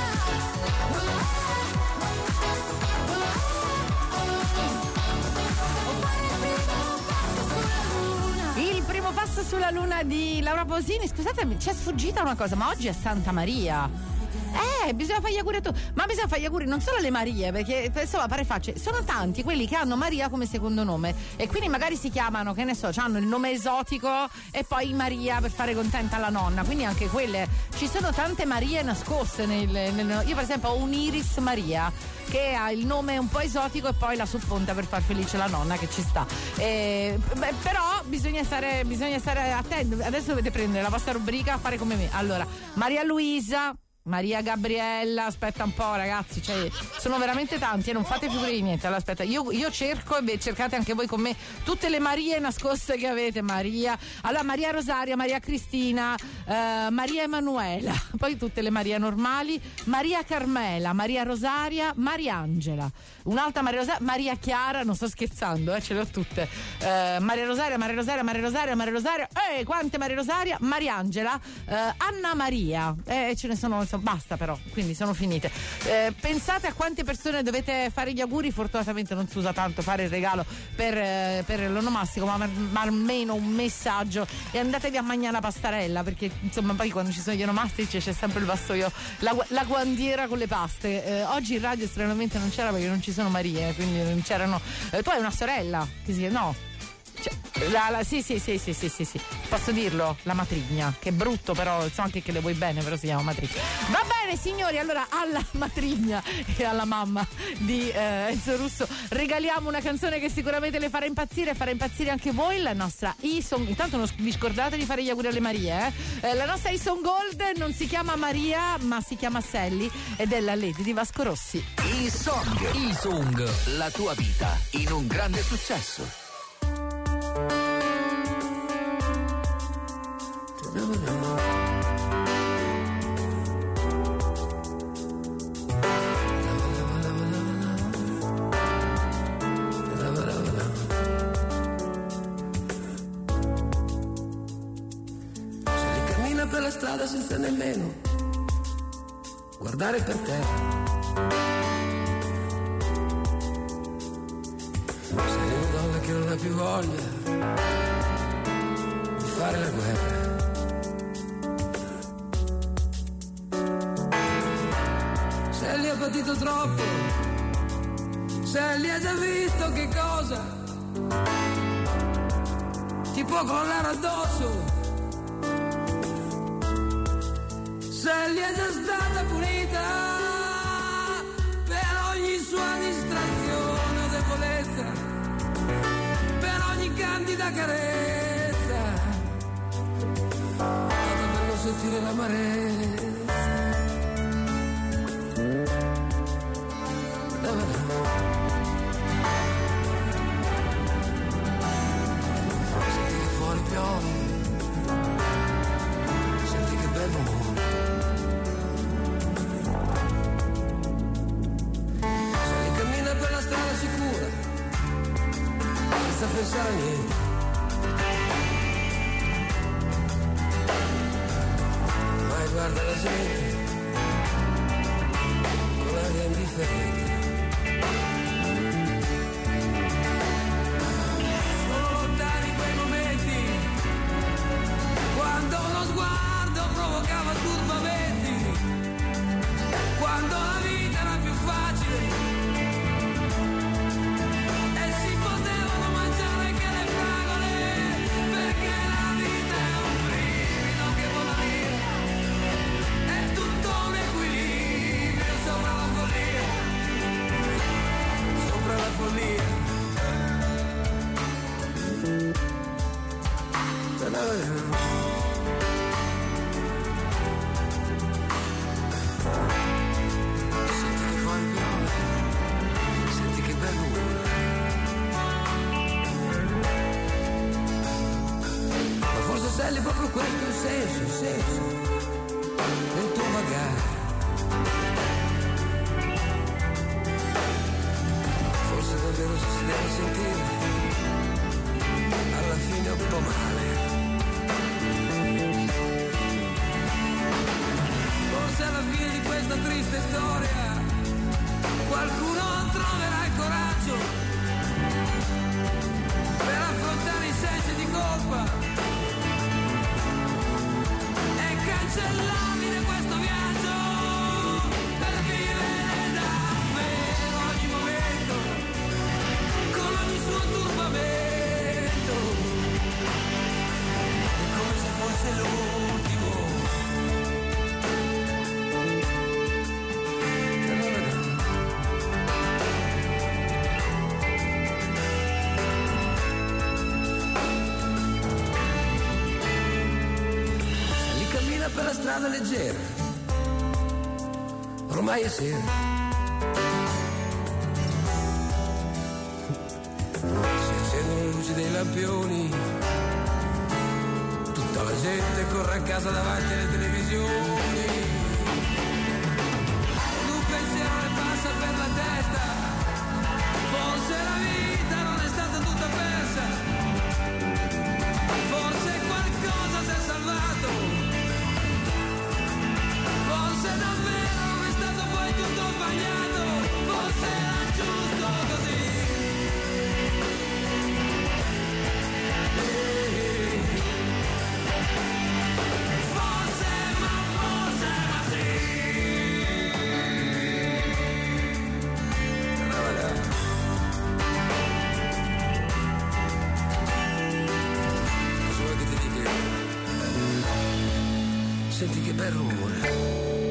Speaker 1: Il primo passo sulla luna di Laura Pausini. Scusatemi, ci è sfuggita una cosa, ma oggi è Santa Maria. Eh, bisogna fare gli auguri a tu. Ma bisogna fare gli auguri non solo alle Marie, perché insomma pare facile. Sono tanti quelli che hanno Maria come secondo nome e quindi magari si chiamano, che ne so, hanno il nome esotico e poi Maria per fare contenta la nonna. Quindi anche quelle, ci sono tante Marie nascoste nel, nel, io per esempio ho un'Iris Maria che ha il nome un po' esotico e poi la sopponta per far felice la nonna, che ci sta. Eh, beh, però bisogna stare, bisogna stare attenti. Adesso dovete prendere la vostra rubrica, fare come me. Allora, Maria Luisa, Maria Gabriella, aspetta un po' ragazzi, cioè, sono veramente tanti e non fate figure di niente. Allora aspetta, io, io cerco e beh, cercate anche voi con me tutte le Marie nascoste che avete. Maria, allora Maria Rosaria, Maria Cristina, eh, Maria Emanuela, poi tutte le Maria normali, Maria Carmela, Maria Rosaria, Maria Angela, un'altra Maria Rosaria, Maria Chiara, non sto scherzando, eh, ce le ho tutte, eh, Maria Rosaria, Maria Rosaria, Maria Rosaria, Maria Rosaria, eh, quante Maria Rosaria, Maria Angela, eh, Anna Maria, eh, ce ne sono, basta però, quindi sono finite. Eh, pensate a quante persone dovete fare gli auguri. Fortunatamente non si usa tanto fare il regalo per, eh, per l'onomastico, ma, ma almeno un messaggio e andatevi a mangiare la pastarella, perché insomma poi quando ci sono gli onomastici c'è sempre il vassoio, la, la guandiera con le paste. Eh, oggi in radio stranamente non c'era perché non ci sono Marie, quindi non c'erano. Eh, tu hai una sorella che si no? Cioè, la, la, sì, sì, sì, sì, sì, sì, sì. Posso dirlo? La matrigna, che è brutto, però so anche che le vuoi bene, però si chiama matrigna. Va bene, signori, allora alla matrigna e alla mamma di eh, Enzo Russo regaliamo una canzone che sicuramente le farà impazzire e farà impazzire anche voi, la nostra E-Song. Intanto non vi scordate di fare gli auguri alle Marie, eh? Eh, la nostra E-Song Gold non si chiama Maria, ma si chiama Sally ed è la Lady di Vasco Rossi.
Speaker 15: E-Song, E-Song, la tua vita in un grande successo.
Speaker 16: Per la strada senza nemmeno guardare per terra. Sei una donna che non ha più voglia di fare la guerra. Se li ha patito troppo, se li ha già visto che cosa ti può crollare addosso. Se gli è già stata punita per ogni sua distrazione o debolezza, per ogni candida carezza, dato per non sentire l'amarezza. senza pensare a niente. Mai guarda la gente con l'aria indifferente. Sono lontani quei momenti quando uno sguardo provocava turbamenti, quando la vita era più facile e si potevano mangiare anche le fragole, perché la vita è un brivido che vola via, è tutto un equilibrio sopra la follia, sopra la follia. Senti che fuori piove, senti che bel rumore. Ma forse sei lì proprio questo il senso, il senso del tuo vagare. Forse davvero si si deve sentire alla fine un po' male. Forse alla fine di questa triste storia qualcuno troverà il coraggio per affrontare i sensi di colpa e cancellabile questo viaggio, per vivere davvero ogni momento con ogni suo turbamento, è come se fosse l'ultimo. Per la strada leggera, ormai è sera. Si accendono le luci dei lampioni, tutta la gente corre a casa davanti alle televisioni. Un pensiero le passa per la testa, forse la vita non è stata tutta persa, forse qualcosa si è salvato. Forse davvero non è stato poi tutto sbagliato, forse era giusto così. Forse, ma forse, ma sì. Cosa vuoi che ti dica? Senti che bel rumore.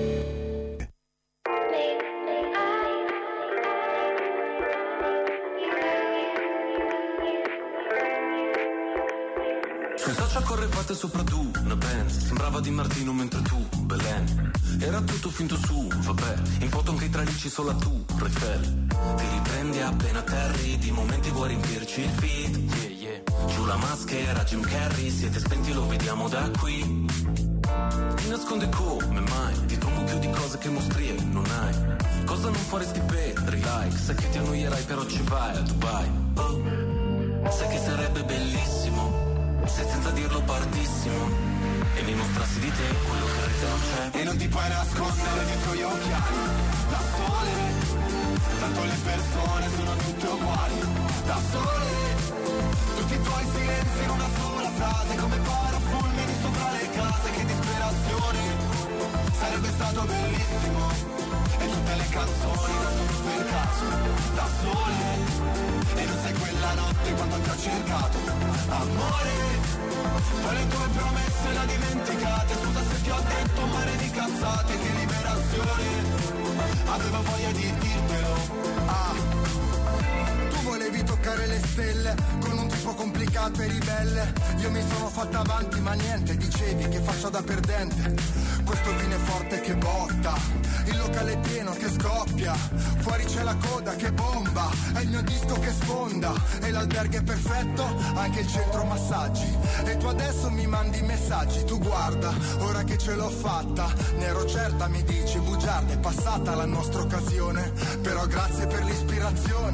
Speaker 17: Correvate sopra tu, una Benz, sembrava Di Martino mentre tu, Belen. Era tutto finto su, vabbè, in foto anche i tralicci solo a tu, Eiffel. Ti riprendi appena atterri, di momenti vuoi riempirci il feed, yeah, yeah. Giù la maschera, Jim Carrey, siete spenti, lo vediamo da qui. Ti nasconde come mai, dietro un mucchio di cose che mostrie non hai. Cosa non faresti per like, sai che ti annoierai però ci vai a Dubai. Oh, sai che sarebbe bellissimo se senza dirlo partissimo e mi mostrassi di te quello che in rete non c'è.
Speaker 3: E non ti puoi nascondere dietro gli occhiali da sole, tanto le persone sono tutte uguali. Da sole, tutti i tuoi silenzi in una sola frase, come parafulmini sopra le case. Che disperazione, sarebbe stato bellissimo. E tutte le canzoni nascono per caso, da sole. E non sei quella notte quando ti ho cercato, amore. Poi le tue promesse le dimenticate. Scusa se ti ho detto un mare di cazzate. Che liberazione, avevo voglia di dirtelo.
Speaker 18: Ah, tu volevi toccare le stelle con un tipo complicato e ribelle. Io mi sono fatta avanti ma niente, dicevi che faccia da perdente. Questo vino è forte che botta, il locale è pieno che scoppia, fuori c'è la coda che bomba, è il mio disco che sfonda, e l'albergo è perfetto, anche il centro massaggi. E tu adesso mi mandi messaggi, tu guarda, ora che ce l'ho fatta, ne ero certa, mi dici bugiarda, è passata la nostra occasione, però grazie per l'ispirazione,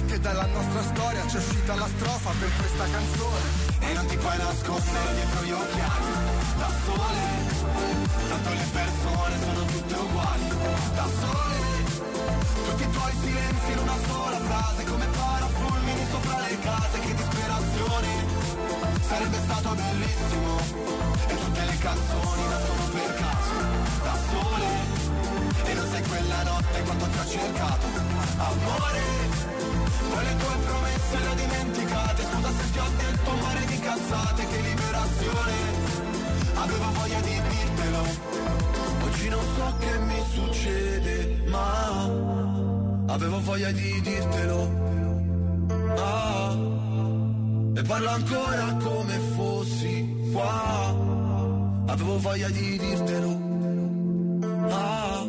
Speaker 18: che dalla nostra storia c'è uscita la strofa per questa canzone.
Speaker 3: E non ti puoi nascondere dietro gli occhiali, da sole, tanto le persone sono tutte uguali, da sole, tutti i tuoi silenzi in una sola frase, come parafulmini sopra le case, che disperazione, sarebbe stato bellissimo, e tutte le canzoni nascono per caso, da sole, e non sei quella notte quando ti ho cercato, amore, poi le tue promesse le ho dimenticate, scusa se ti ho detto un mare di cazzate, che liberazione, avevo voglia di dirtelo, oggi non so che mi succede, ma avevo voglia di dirtelo, ah, e parlo ancora come fossi qua, avevo voglia di dirtelo, ah,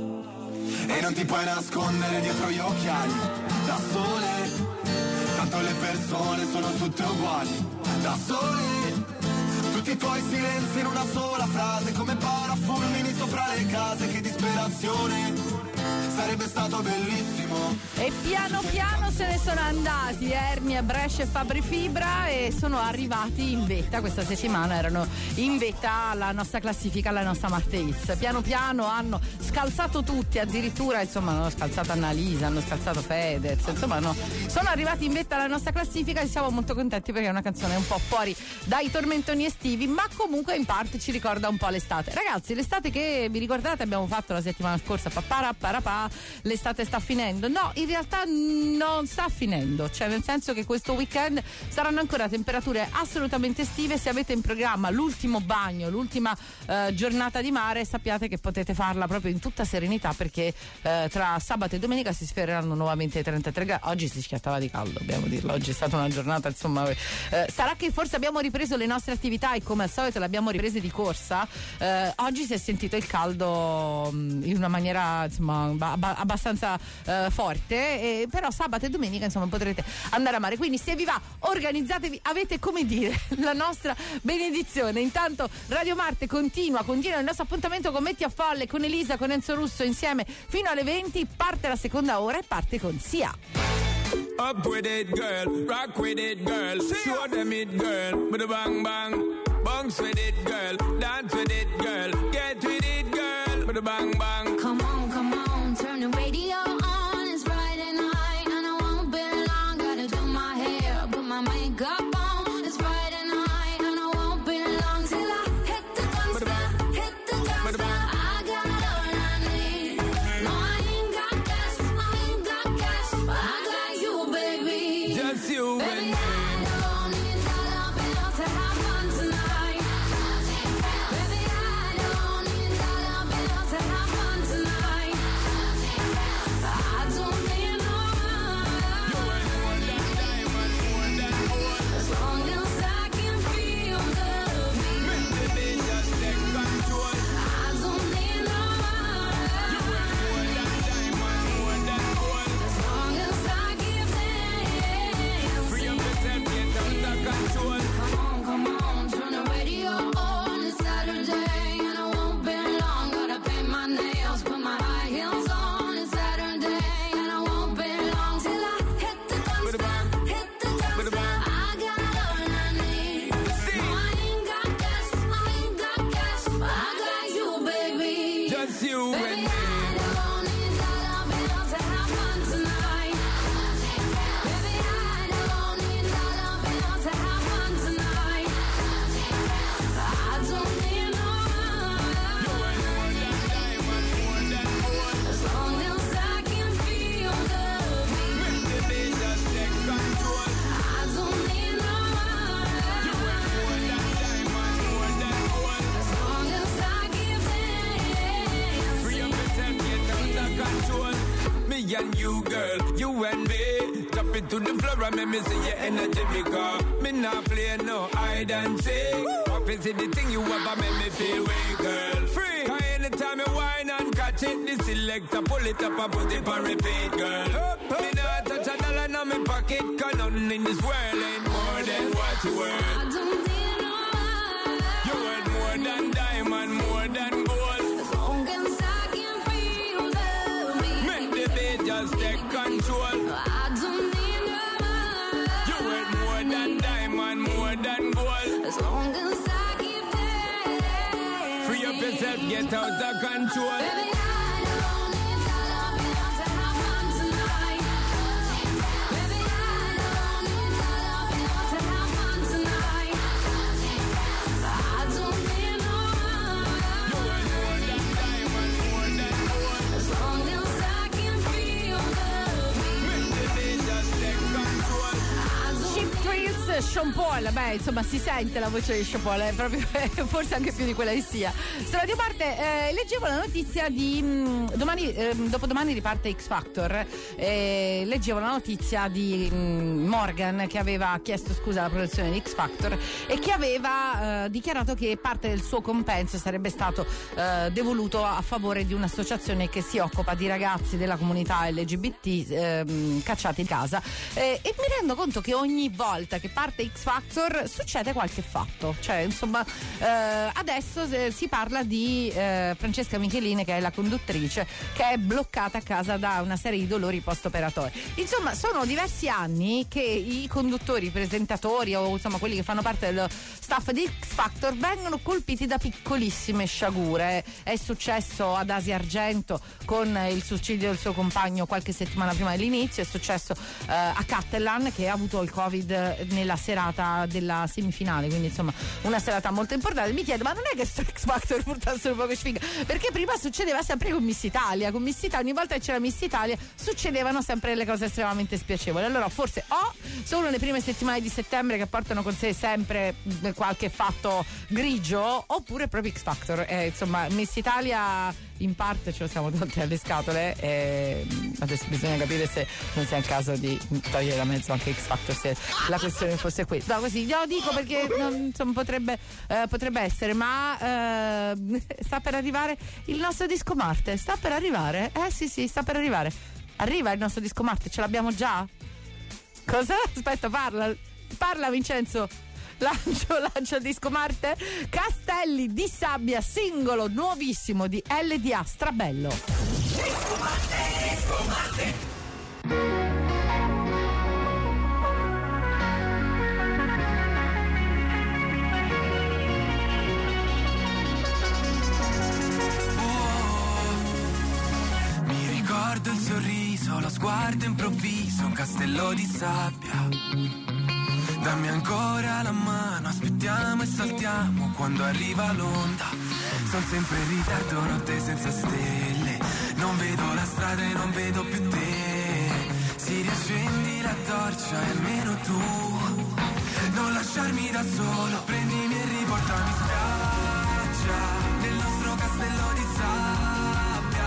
Speaker 3: e non ti puoi nascondere dietro gli occhiali, da sole, tanto le persone sono tutte uguali, da sole, tutti i tuoi silenzi in una sola frase, come parafulmini sopra le case, che disperazione, sarebbe stato bellissimo.
Speaker 1: E piano piano se ne sono andati Ernia, Brescia e Fabri Fibra, e sono arrivati in vetta questa settimana, erano in vetta alla nostra classifica, alla nostra Marte Hits. Piano piano hanno scalzato tutti, addirittura insomma hanno scalzato Annalisa, hanno scalzato Fedez, insomma no, sono arrivati in vetta alla nostra classifica e siamo molto contenti perché è una canzone un po' fuori dai tormentoni estivi, ma comunque in parte ci ricorda un po' l'estate. Ragazzi, l'estate che vi ricordate abbiamo fatto la settimana scorsa, papara parapà, l'estate sta finendo? No, in realtà non sta finendo, cioè nel senso che questo weekend saranno ancora temperature assolutamente estive. Se avete in programma l'ultimo bagno, l'ultima eh, giornata di mare, sappiate che potete farla proprio in tutta serenità, perché eh, tra sabato e domenica si sfereranno nuovamente i trentatré gradi. Oggi si schiattava di caldo, dobbiamo dirlo, oggi è stata una giornata insomma, eh, sarà che forse abbiamo ripreso le nostre attività e come al solito le abbiamo riprese di corsa. Eh, oggi si è sentito il caldo mh, in una maniera insomma ab- abbastanza eh, forte, e, però sabato e domenica insomma potrete andare a mare, quindi se vi va organizzatevi, avete come dire la nostra benedizione. Intanto Radio Marte continua continua il nostro appuntamento con Metti a Folle, con Elisa, con Enzo Russo insieme fino alle venti. Parte la seconda ora e parte con Sia.
Speaker 16: Up with it, girl. Rock with it, girl. Show them it, girl. With a bang bang. Bounce with it, girl. Dance with it, girl. Get with it, girl. With a bang bang.
Speaker 11: Come on, come on, turn the radio on. It's Friday night and I won't be long. Gotta do my hair, put my makeup on. It's Friday night and I won't be long till I hit the dance floor, hit the dance floor. I got all I need. No, I ain't got cash, I ain't got cash, but I got you, baby.
Speaker 16: Just you and
Speaker 11: Baby,
Speaker 16: me.
Speaker 11: I don't need dollar bills to have fun tonight. Baby, I don't need dollar bills to have fun tonight. I don't need no money. As long as I can feel the beat.
Speaker 16: Baby, just take control.
Speaker 11: I don't need no money. As long as I give them.
Speaker 16: Free up yourself, get under control.
Speaker 11: Come on, come on, turn the radio on. It's Saturday and I won't be long. Gotta paint my nails, put my high heels on. It's Saturday and I won't be long till I hit the dance floor, hit the dance floor. I got all I need. No, I ain't got cash, I ain't got cash, but I got you, baby.
Speaker 16: Just you and
Speaker 11: Baby,
Speaker 16: me.
Speaker 11: I don't need dollar bills to have fun tonight. Baby, I don't need dollar bills to have fun tonight. I don't need no money. As long as I can feel the beat.
Speaker 16: Baby, just take control.
Speaker 11: I don't need no money. As long as I give them.
Speaker 16: Free up yourself, get under control. Me and you, girl, you and me. Drop it to the floor and make me see your energy, because me not play no hide and seek. Up and see the thing you have, and make me feel way, girl. Free. Cause anytime you whine and catch it, the selector pull it up and put it on repeat, girl. Me not touch a dollar in my pocket, cause nothing in this world ain't more than what you worth.
Speaker 11: I don't need no money.
Speaker 16: You worth more than diamond, more than gold.
Speaker 11: As long as I can feel the beat.
Speaker 16: Make the beat just take control.
Speaker 11: I don't need no
Speaker 16: more than gold.
Speaker 11: As long as I keep there.
Speaker 16: Free up yourself, get out of control.
Speaker 11: Baby, I don't need dollar bills to have fun tonight. Baby, I don't need dollar bills to have fun tonight. I don't need no money. As long as I can feel the beat.
Speaker 1: Cheap Thrills, Sean Paul, beh insomma si sente la voce di Sean Paul, è proprio, forse anche più di quella di Sia. Stadio parte, eh, leggevo la notizia di mh, domani, eh, dopodomani riparte X Factor, eh, leggevo la notizia di mh, Morgan che aveva chiesto scusa alla produzione di X Factor e che aveva eh, dichiarato che parte del suo compenso sarebbe stato eh, devoluto a favore di un'associazione che si occupa di ragazzi della comunità L G B T eh, cacciati in casa, eh, e mi rendo conto che ogni volta che parte X Factor succede qualche fatto, cioè insomma eh, adesso eh, si parla di eh, Francesca Michelini, che è la conduttrice, che è bloccata a casa da una serie di dolori post operatori. Insomma sono diversi anni che i conduttori, i presentatori o insomma quelli che fanno parte del staff di X Factor vengono colpiti da piccolissime sciagure. È successo ad Asia Argento con il suicidio del suo compagno qualche settimana prima dell'inizio, è successo eh, a Cattelan che ha avuto il Covid nella serata della semifinale, quindi insomma una serata molto importante. Mi chiedo, ma non è che sto X Factor portassero poco sfiga? Perché prima succedeva sempre con Miss Italia, con Miss Italia ogni volta che c'era Miss Italia succedevano sempre delle cose estremamente spiacevoli. Allora forse o solo le prime settimane di settembre che portano con sé sempre qualche fatto grigio, oppure proprio X Factor. Eh, insomma Miss Italia in parte ce lo siamo tolte alle scatole e adesso bisogna capire se non sia il caso di togliere da mezzo anche X Factor, se la questione fosse qui. No, così glielo dico perché non, insomma, potrebbe, eh, potrebbe essere, ma eh, sta per arrivare il nostro disco Marte, sta per arrivare, eh sì sì, sta per arrivare. Arriva il nostro disco Marte, ce l'abbiamo già? Cosa? Aspetta, parla, parla Vincenzo. Lancio, lancio il disco Marte. Castelli di sabbia, singolo nuovissimo di L D A, strabello.
Speaker 16: Disco Marte, disco Marte.
Speaker 7: Ricordo il sorriso, lo sguardo improvviso, un castello di sabbia. Dammi ancora la mano, aspettiamo e saltiamo quando arriva l'onda. Sono sempre in ritardo, notte senza stelle. Non vedo la strada e non vedo più te. Si riaccendi la torcia e almeno tu non lasciarmi da solo. Prendimi e riportami in spiaggia, nel nostro castello di sabbia.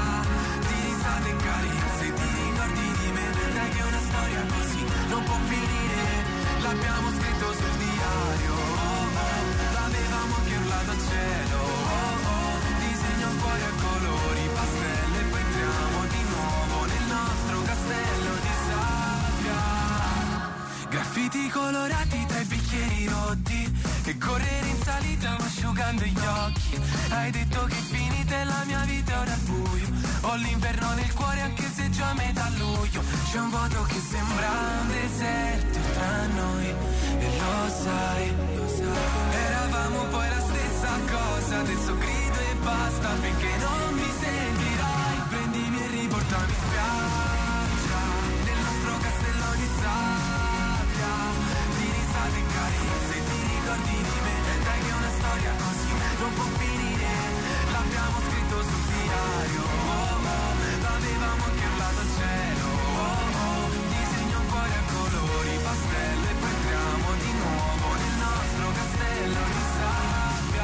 Speaker 7: E carezze, ti ricordi di me? Dai che una storia così non può finire. L'abbiamo scritto sul diario, oh, oh. L'avevamo anche urlato al cielo, oh, oh. Disegno un cuore a colori, pastelle e poi entriamo di nuovo nel nostro castello di sabbia. Graffiti colorati tra i bicchieri rotti e correre in salita ma asciugando gli occhi. Hai detto che finita la mia vita ora è buio. Ho l'inverno nel cuore anche se già a metà luglio. C'è un vuoto che sembra un deserto tra noi e lo sai, lo sai. Eravamo poi la stessa cosa, adesso grido e basta finché non mi sentirai. Prendimi e riportami in spiaggia, nel nostro castello di sabbia. Di risate e carezze, ti ricordi di me? Dai che una storia così non può finire. L'abbiamo scritto sul diario, oh, oh. L'avevamo anche urlato al cielo, oh, oh. Disegno un cuore a colori, pastelle e poi entriamo di nuovo nel nostro castello di sabbia.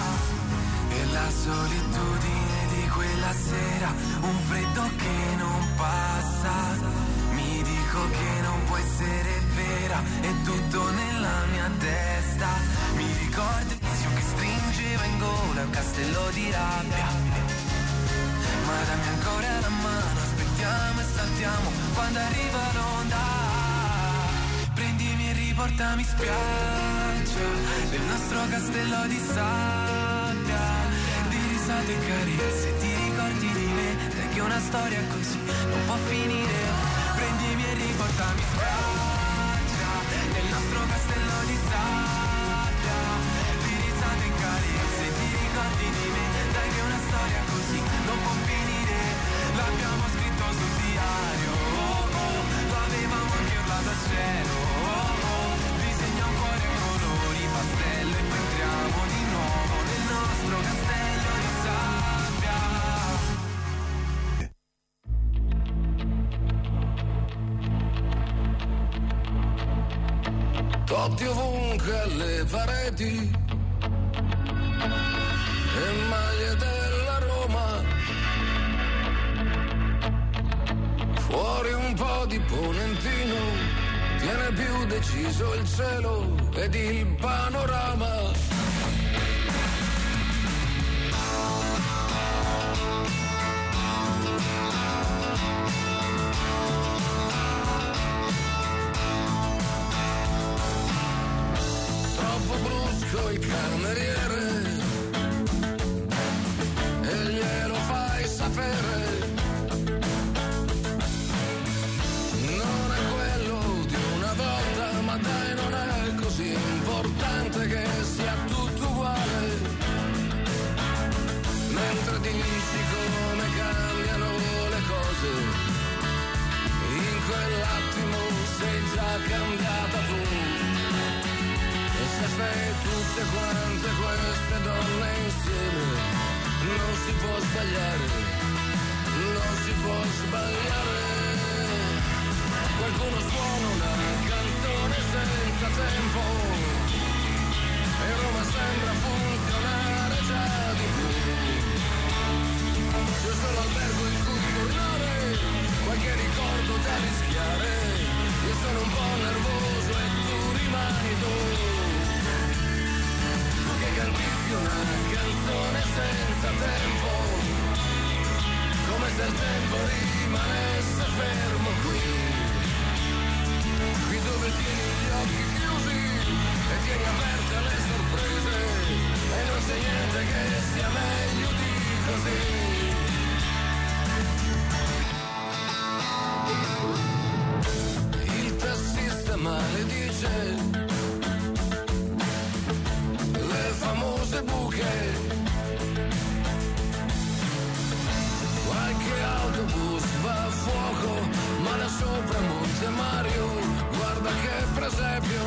Speaker 7: E la solitudine di quella sera, un freddo che non passa. Mi dico che non può essere vera, è tutto nella mia testa. Mi ricordo il tizio che stringeva in gola un castello di rabbia. Ma dammi ancora la mano, aspettiamo e saltiamo quando arriva l'onda. Prendimi e riportami in spiaggia, nel nostro castello di sabbia. Di risate e carezze, ti ricordi di me? Dai che una storia così non può finire. Prendimi e riportami in spiaggia, nel nostro castello di sabbia.
Speaker 4: totti ovunque alle pareti e maglie della Roma, fuori un po' di ponentino, tiene più deciso il cielo ed il panorama. Troppo brusco il cameriere e glielo fai sapere. Non è quello di una volta, ma dai, non è così importante che sia tutto uguale. Mentre dici come cambiano le cose, in quell'attimo sei già cambiata tu. E se sei tutte quante queste donne insieme, non si può sbagliare, non si può sbagliare. Qualcuno suona una canzone senza tempo e Roma sembra funzionare già di più. C'è solo albergo in cui tornare, qualche ricordo da rischiare. Io sono un po' nervoso e tu rimani tu. Tu che cantichi una canzone senza tempo, come se il tempo rimanesse fermo qui. Qui dove tieni gli occhi chiusi e tieni aperte le sorprese, e non c'è niente che sia meglio di così. Il tassista maledice le famose buche, qualche autobus va a fuoco, ma là sopra Monte Mario, guarda che presepio,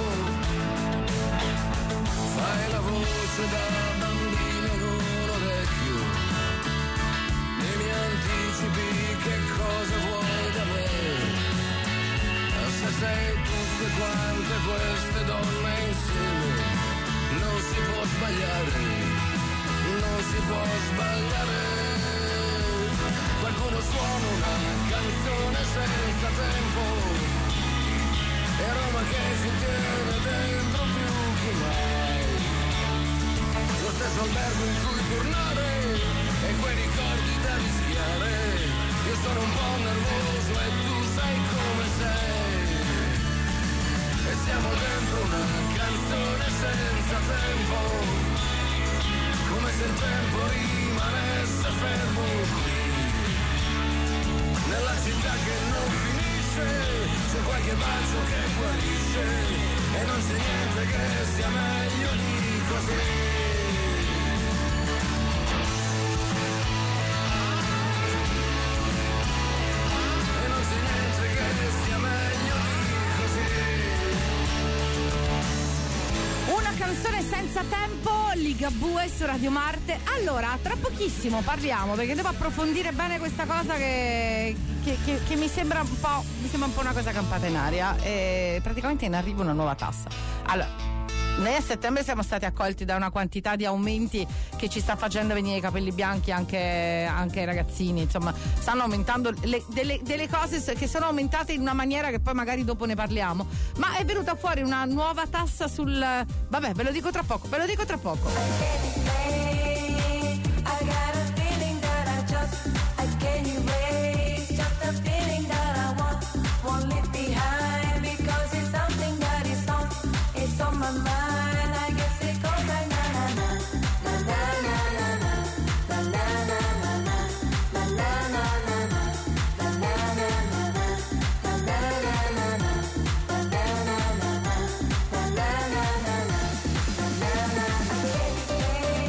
Speaker 4: fai la voce da bambino con orecchio e mi anticipi che cosa vuoi da me. Se sei tutte quante queste donne insieme, non si può sbagliare, non si può sbagliare. Qualcuno suona una canzone senza tempo e Roma che si tiene dentro più che mai. Lo stesso albergo in cui tornare e quei ricordi da rischiare. Io sono un po' nervoso e tu sai come sei. E siamo dentro una canzone senza tempo, come se il tempo rimanesse fermo qui. Nella città che non finisce, c'è qualche bacio che guarisce, e non c'è niente che sia meglio di così. E non c'è niente che sia meglio di così.
Speaker 1: Una canzone senza tempo, Ligabue su Radio Marte. Allora, tra pochissimo parliamo, perché devo approfondire bene questa cosa che, che, che, che mi sembra un po' mi sembra un po' una cosa campata in aria. E praticamente in arrivo una nuova tassa. Allora, noi a settembre siamo stati accolti da una quantità di aumenti che ci sta facendo venire i capelli bianchi anche, anche ai ragazzini. Insomma, stanno aumentando le, delle, delle cose che sono aumentate in una maniera che poi magari dopo ne parliamo. Ma è venuta fuori una nuova tassa sul... Vabbè, ve lo dico tra poco, ve lo dico tra poco.
Speaker 2: Hey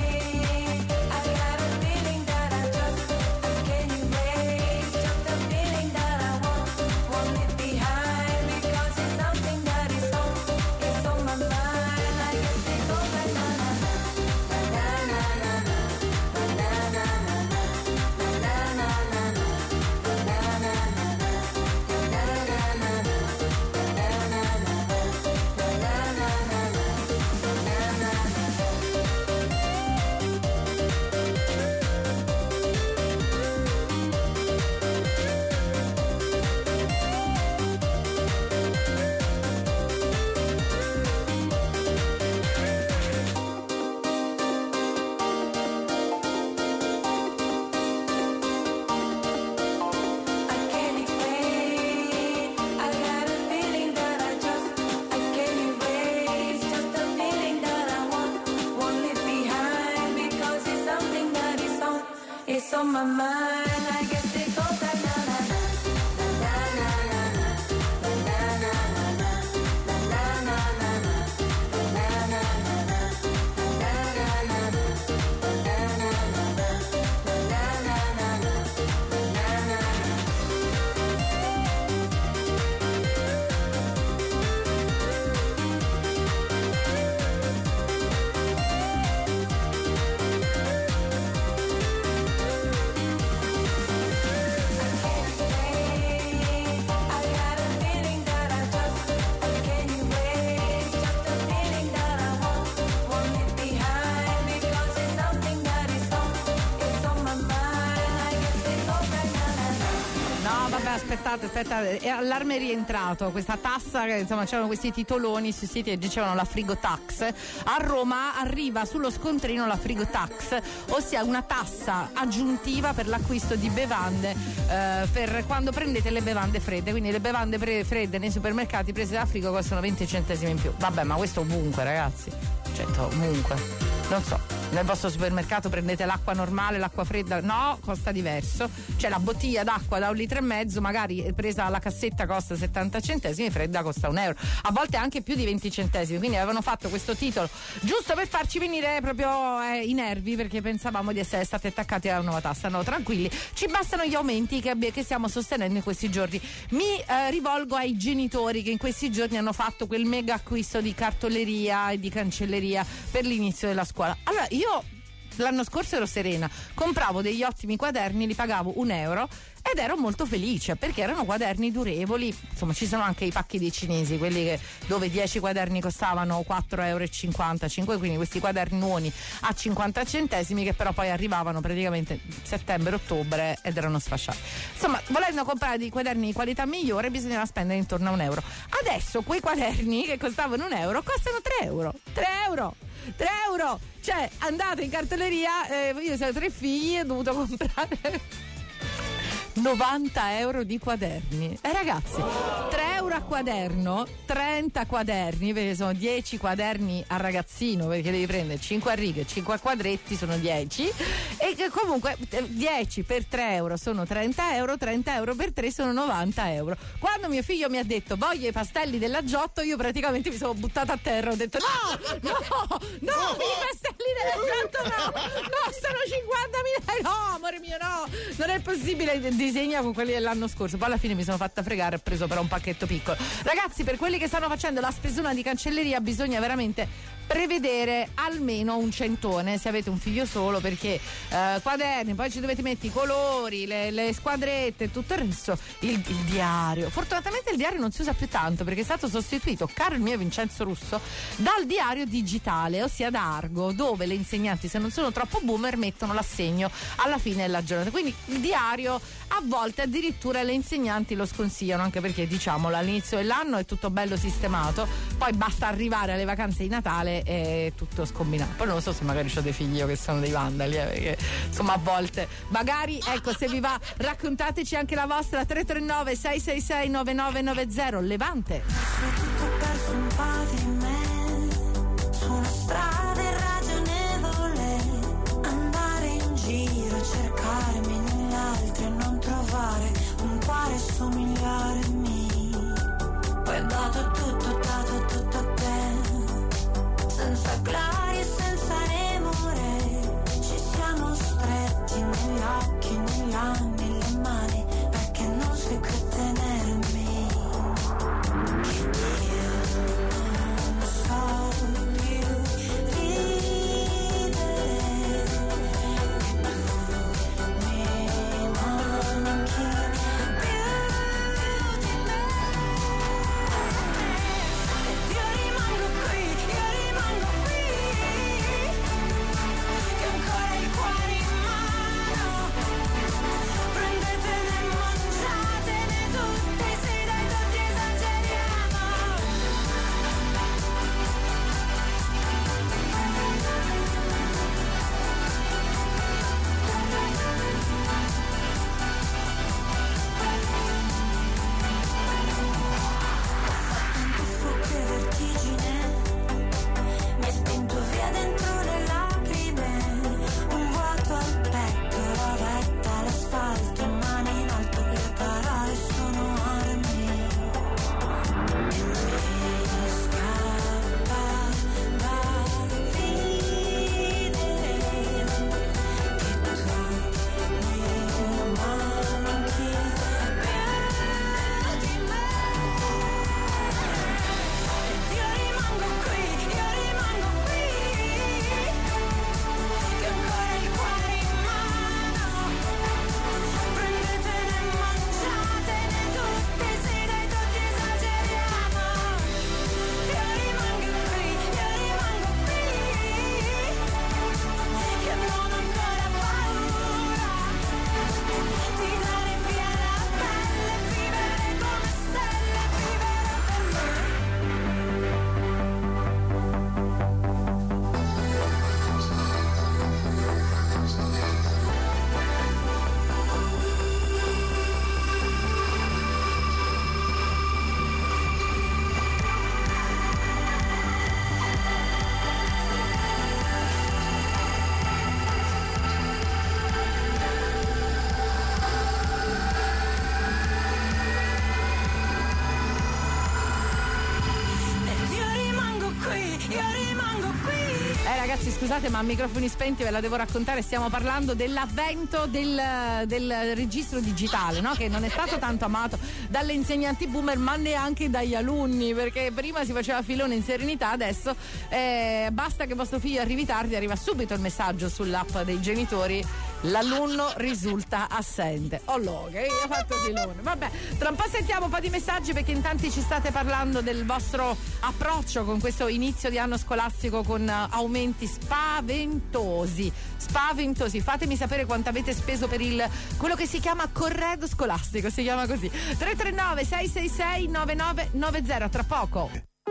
Speaker 2: my mind. I guess it goes like na na na na na na na na na na
Speaker 1: aspettate, aspettate, e allarme rientrato, questa tassa, che insomma c'erano questi titoloni sui siti che dicevano la frigo tax. A Roma arriva sullo scontrino la frigo tax, ossia una tassa aggiuntiva per l'acquisto di bevande eh, per quando prendete le bevande fredde, quindi le bevande pre- fredde nei supermercati prese da frigo costano venti centesimi in più. Vabbè, ma questo ovunque, ragazzi, cioè ovunque, non so. Nel vostro supermercato prendete l'acqua normale, l'acqua fredda, no, costa diverso. Cioè la bottiglia d'acqua da un litro e mezzo, magari presa alla cassetta costa settanta centesimi, fredda costa un euro, a volte anche più di venti centesimi. Quindi avevano fatto questo titolo giusto per farci venire proprio eh, i nervi, perché pensavamo di essere stati attaccati a una nuova tassa. No, tranquilli, ci bastano gli aumenti che, abbia, che stiamo sostenendo in questi giorni. Mi eh, rivolgo ai genitori che in questi giorni hanno fatto quel mega acquisto di cartoleria e di cancelleria per l'inizio della scuola. Allora, io l'anno scorso ero serena, compravo degli ottimi quaderni, li pagavo un euro ed ero molto felice perché erano quaderni durevoli. Insomma, ci sono anche i pacchi dei cinesi, quelli che, dove dieci quaderni costavano quattro virgola cinquantacinque euro, quindi questi quaderni nuoni a cinquanta centesimi che però poi arrivavano praticamente settembre-ottobre ed erano sfasciati. Insomma, volendo comprare dei quaderni di qualità migliore bisognava spendere intorno a un euro. Adesso quei quaderni che costavano un euro costano tre euro. tre euro! tre euro! Cioè, andate in cartoleria, eh, io ho tre figli e ho dovuto comprare novanta euro di quaderni. E eh, ragazzi, tre euro a quaderno, trenta quaderni, perché sono dieci quaderni a ragazzino, perché devi prendere cinque a righe, cinque a quadretti, sono dieci, e che comunque dieci per tre euro sono trenta euro, trenta euro per tre sono novanta euro. Quando mio figlio mi ha detto voglio i pastelli della Giotto, io praticamente mi sono buttata a terra, ho detto no, no, no, no, i pastelli della Giotto no, costano cinquantamila, no, amore mio, no, non è possibile, disegna con quelli dell'anno scorso. Poi alla fine mi sono fatta fregare, ho preso però un pacchetto piccolo. Ragazzi, per quelli che stanno facendo la spesona di cancelleria bisogna veramente prevedere almeno un centone se avete un figlio solo, perché eh, quaderni, poi ci dovete mettere i colori, le, le squadrette e tutto il resto. Il, il diario, fortunatamente il diario non si usa più tanto perché è stato sostituito, caro il mio Vincenzo Russo, dal diario digitale, ossia da Argo, dove le insegnanti, se non sono troppo boomer, mettono l'assegno alla fine della giornata. Quindi il diario a volte addirittura le insegnanti lo sconsigliano, anche perché, diciamolo, all'inizio dell'anno è tutto bello sistemato, poi basta arrivare alle vacanze di Natale e tutto scombinato. Poi non lo so se magari ho dei figli io che sono dei vandali, eh, perché insomma a volte magari, ecco, se vi va raccontateci anche la vostra. Tre tre nove sei sei sei nove nove nove zero. Levante.
Speaker 2: Tutto perso un po' di me su una strada irragionevole, andare in giro, cercarmi negli altri e non trovare un cuore somigliarmi. Poi ho dato tutto, dato tutto a te, senza gloria, senza remore, ci siamo stretti negli occhi, negli anni, le mani, perché non sai che tenermi.
Speaker 16: Io
Speaker 2: io rimango qui.
Speaker 1: Eh ragazzi, scusate, ma a microfoni spenti ve la devo raccontare. Stiamo parlando dell'avvento del, del registro digitale, no? Che non è stato tanto amato dalle insegnanti boomer, ma neanche dagli alunni, perché prima si faceva filone in serenità, adesso eh, basta che vostro figlio arrivi tardi, arriva subito il messaggio sull'app dei genitori: l'alunno risulta assente. Oh lo, che io ho fatto filone. Vabbè, tra un po' sentiamo un po' di messaggi, perché in tanti ci state parlando del vostro approccio con questo inizio di anno scolastico con aumenti spaventosi spaventosi. Fatemi sapere quanto avete speso per il quello che si chiama corredo scolastico, si chiama così. Tre tre nove sei sei sei nove nove nove zero, tra poco.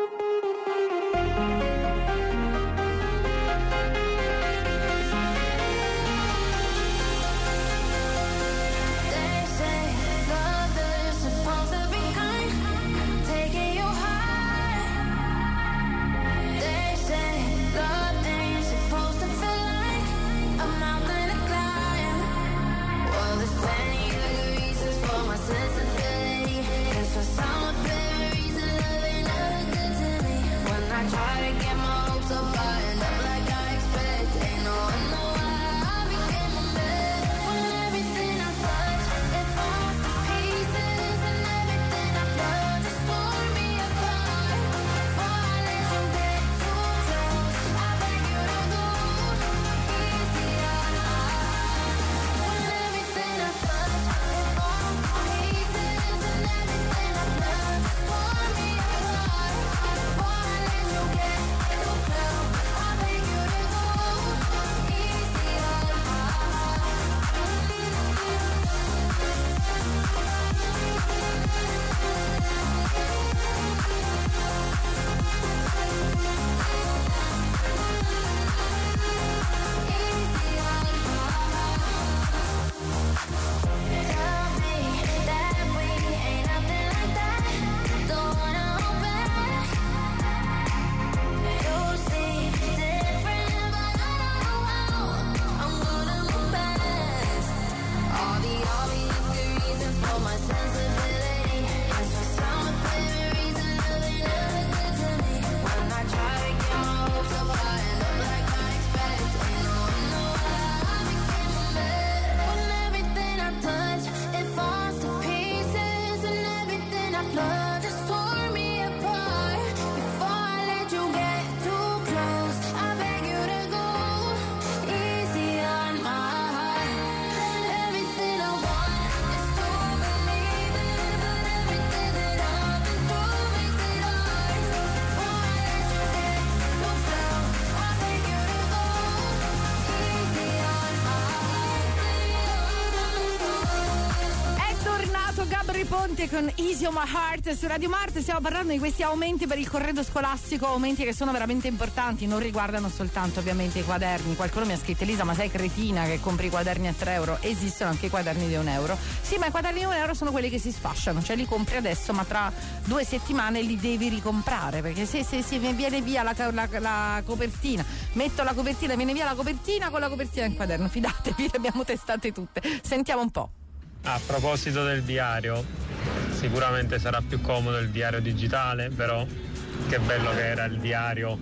Speaker 1: Ponte con Easy on My Heart su Radio Marte. Stiamo parlando di questi aumenti per il corredo scolastico, aumenti che sono veramente importanti, non riguardano soltanto ovviamente i quaderni. Qualcuno mi ha scritto: Elisa, ma sei cretina che compri i quaderni a tre euro? Esistono anche i quaderni di un euro. Sì, ma i quaderni di un euro sono quelli che si sfasciano, cioè li compri adesso ma tra due settimane li devi ricomprare, perché se, se, se viene via la, la, la copertina, metto la copertina, viene via la copertina con la copertina del quaderno, fidatevi, le abbiamo testate tutte. Sentiamo un po'.
Speaker 19: A proposito del diario, sicuramente sarà più comodo il diario digitale, però che bello che era il diario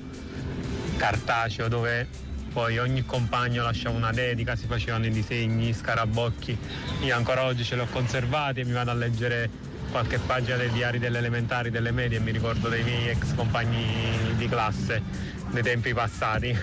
Speaker 19: cartaceo, dove poi ogni compagno lasciava una dedica, si facevano i disegni, gli scarabocchi. Io ancora oggi ce li ho conservati e mi vado a leggere qualche pagina dei diari delle elementari, delle medie, e mi ricordo dei miei ex compagni di classe dei tempi passati.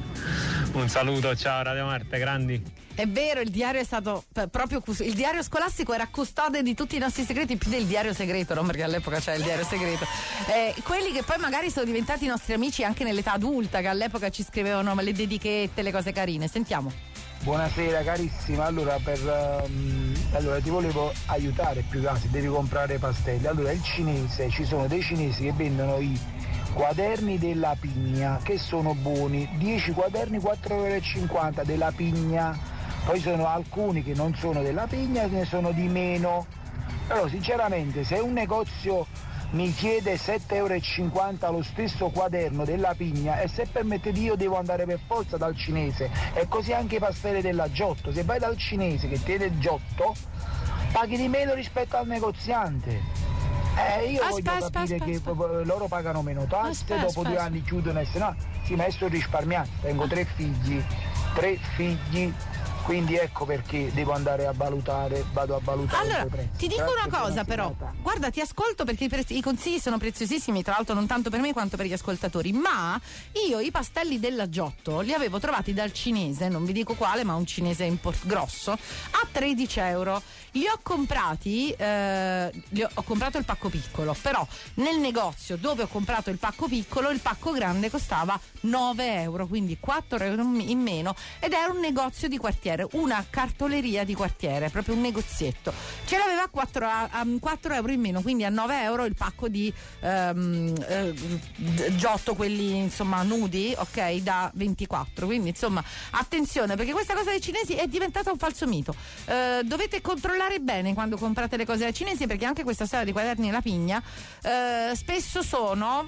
Speaker 19: Un saluto, ciao Radio Marte, grandi.
Speaker 1: È vero, il diario è stato proprio il diario scolastico era custode di tutti i nostri segreti, più del diario segreto, no? Perché all'epoca c'era il diario segreto. Eh, quelli che poi magari sono diventati i nostri amici anche nell'età adulta, che all'epoca ci scrivevano le dedichette, le cose carine. Sentiamo.
Speaker 20: Buonasera carissima, allora per um, allora ti volevo aiutare più che altro, devi comprare pastelli. Allora il cinese, ci sono dei cinesi che vendono i quaderni della Pigna che sono buoni, dieci quaderni quattro euro e cinquanta della Pigna. Poi sono alcuni che non sono della Pigna, ne sono di meno. Però sinceramente se un negozio mi chiede sette euro e cinquanta lo stesso quaderno della Pigna, e se permettete io devo andare per forza dal cinese, e così anche i pastelli della Giotto, se vai dal cinese che tiene il Giotto paghi di meno rispetto al negoziante. Eh, io
Speaker 1: Aspetta,
Speaker 20: voglio
Speaker 1: aspetta,
Speaker 20: capire che
Speaker 1: aspetta.
Speaker 20: p- loro pagano meno tasse,
Speaker 1: Aspetta,
Speaker 20: dopo
Speaker 1: aspetta.
Speaker 20: due anni chiudono e se no, sì, ma sto risparmiando, tengo tre figli, tre figli, quindi ecco perché devo andare a valutare, vado a valutare
Speaker 1: Allora,
Speaker 20: i prezzi.
Speaker 1: ti dico
Speaker 20: Grazie,
Speaker 1: una cosa
Speaker 20: buona
Speaker 1: però,
Speaker 20: serata.
Speaker 1: guarda, ti ascolto perché i, prezzi- i consigli sono preziosissimi, tra l'altro non tanto per me quanto per gli ascoltatori, ma io i pastelli della Giotto li avevo trovati dal cinese, non vi dico quale, ma un cinese import- grosso, a tredici euro. Li ho comprati, eh, li ho, ho comprato il pacco piccolo, però nel negozio dove ho comprato il pacco piccolo, il pacco grande costava nove euro, quindi quattro euro in meno, ed era un negozio di quartiere, una cartoleria di quartiere, proprio un negozietto. Ce l'aveva a quattro, a, a quattro euro in meno, quindi a nove euro il pacco di ehm, eh, Giotto, quelli insomma nudi, ok, da ventiquattro. Quindi insomma attenzione, perché questa cosa dei cinesi è diventata un falso mito. Eh, dovete controllare bene quando comprate le cose dai cinesi, perché anche questa storia di quaderni La Pigna eh, spesso sono,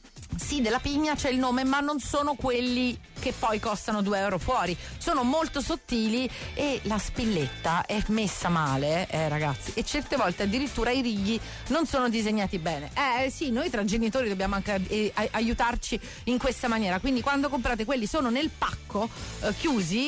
Speaker 1: sì, della Pigna c'è il nome, ma non sono quelli che poi costano due euro fuori, sono molto sottili e la spilletta è messa male, eh ragazzi, e certe volte addirittura i righi non sono disegnati bene. Eh sì, noi tra genitori dobbiamo anche eh, aiutarci in questa maniera, quindi quando comprate quelli sono nel pacco eh, chiusi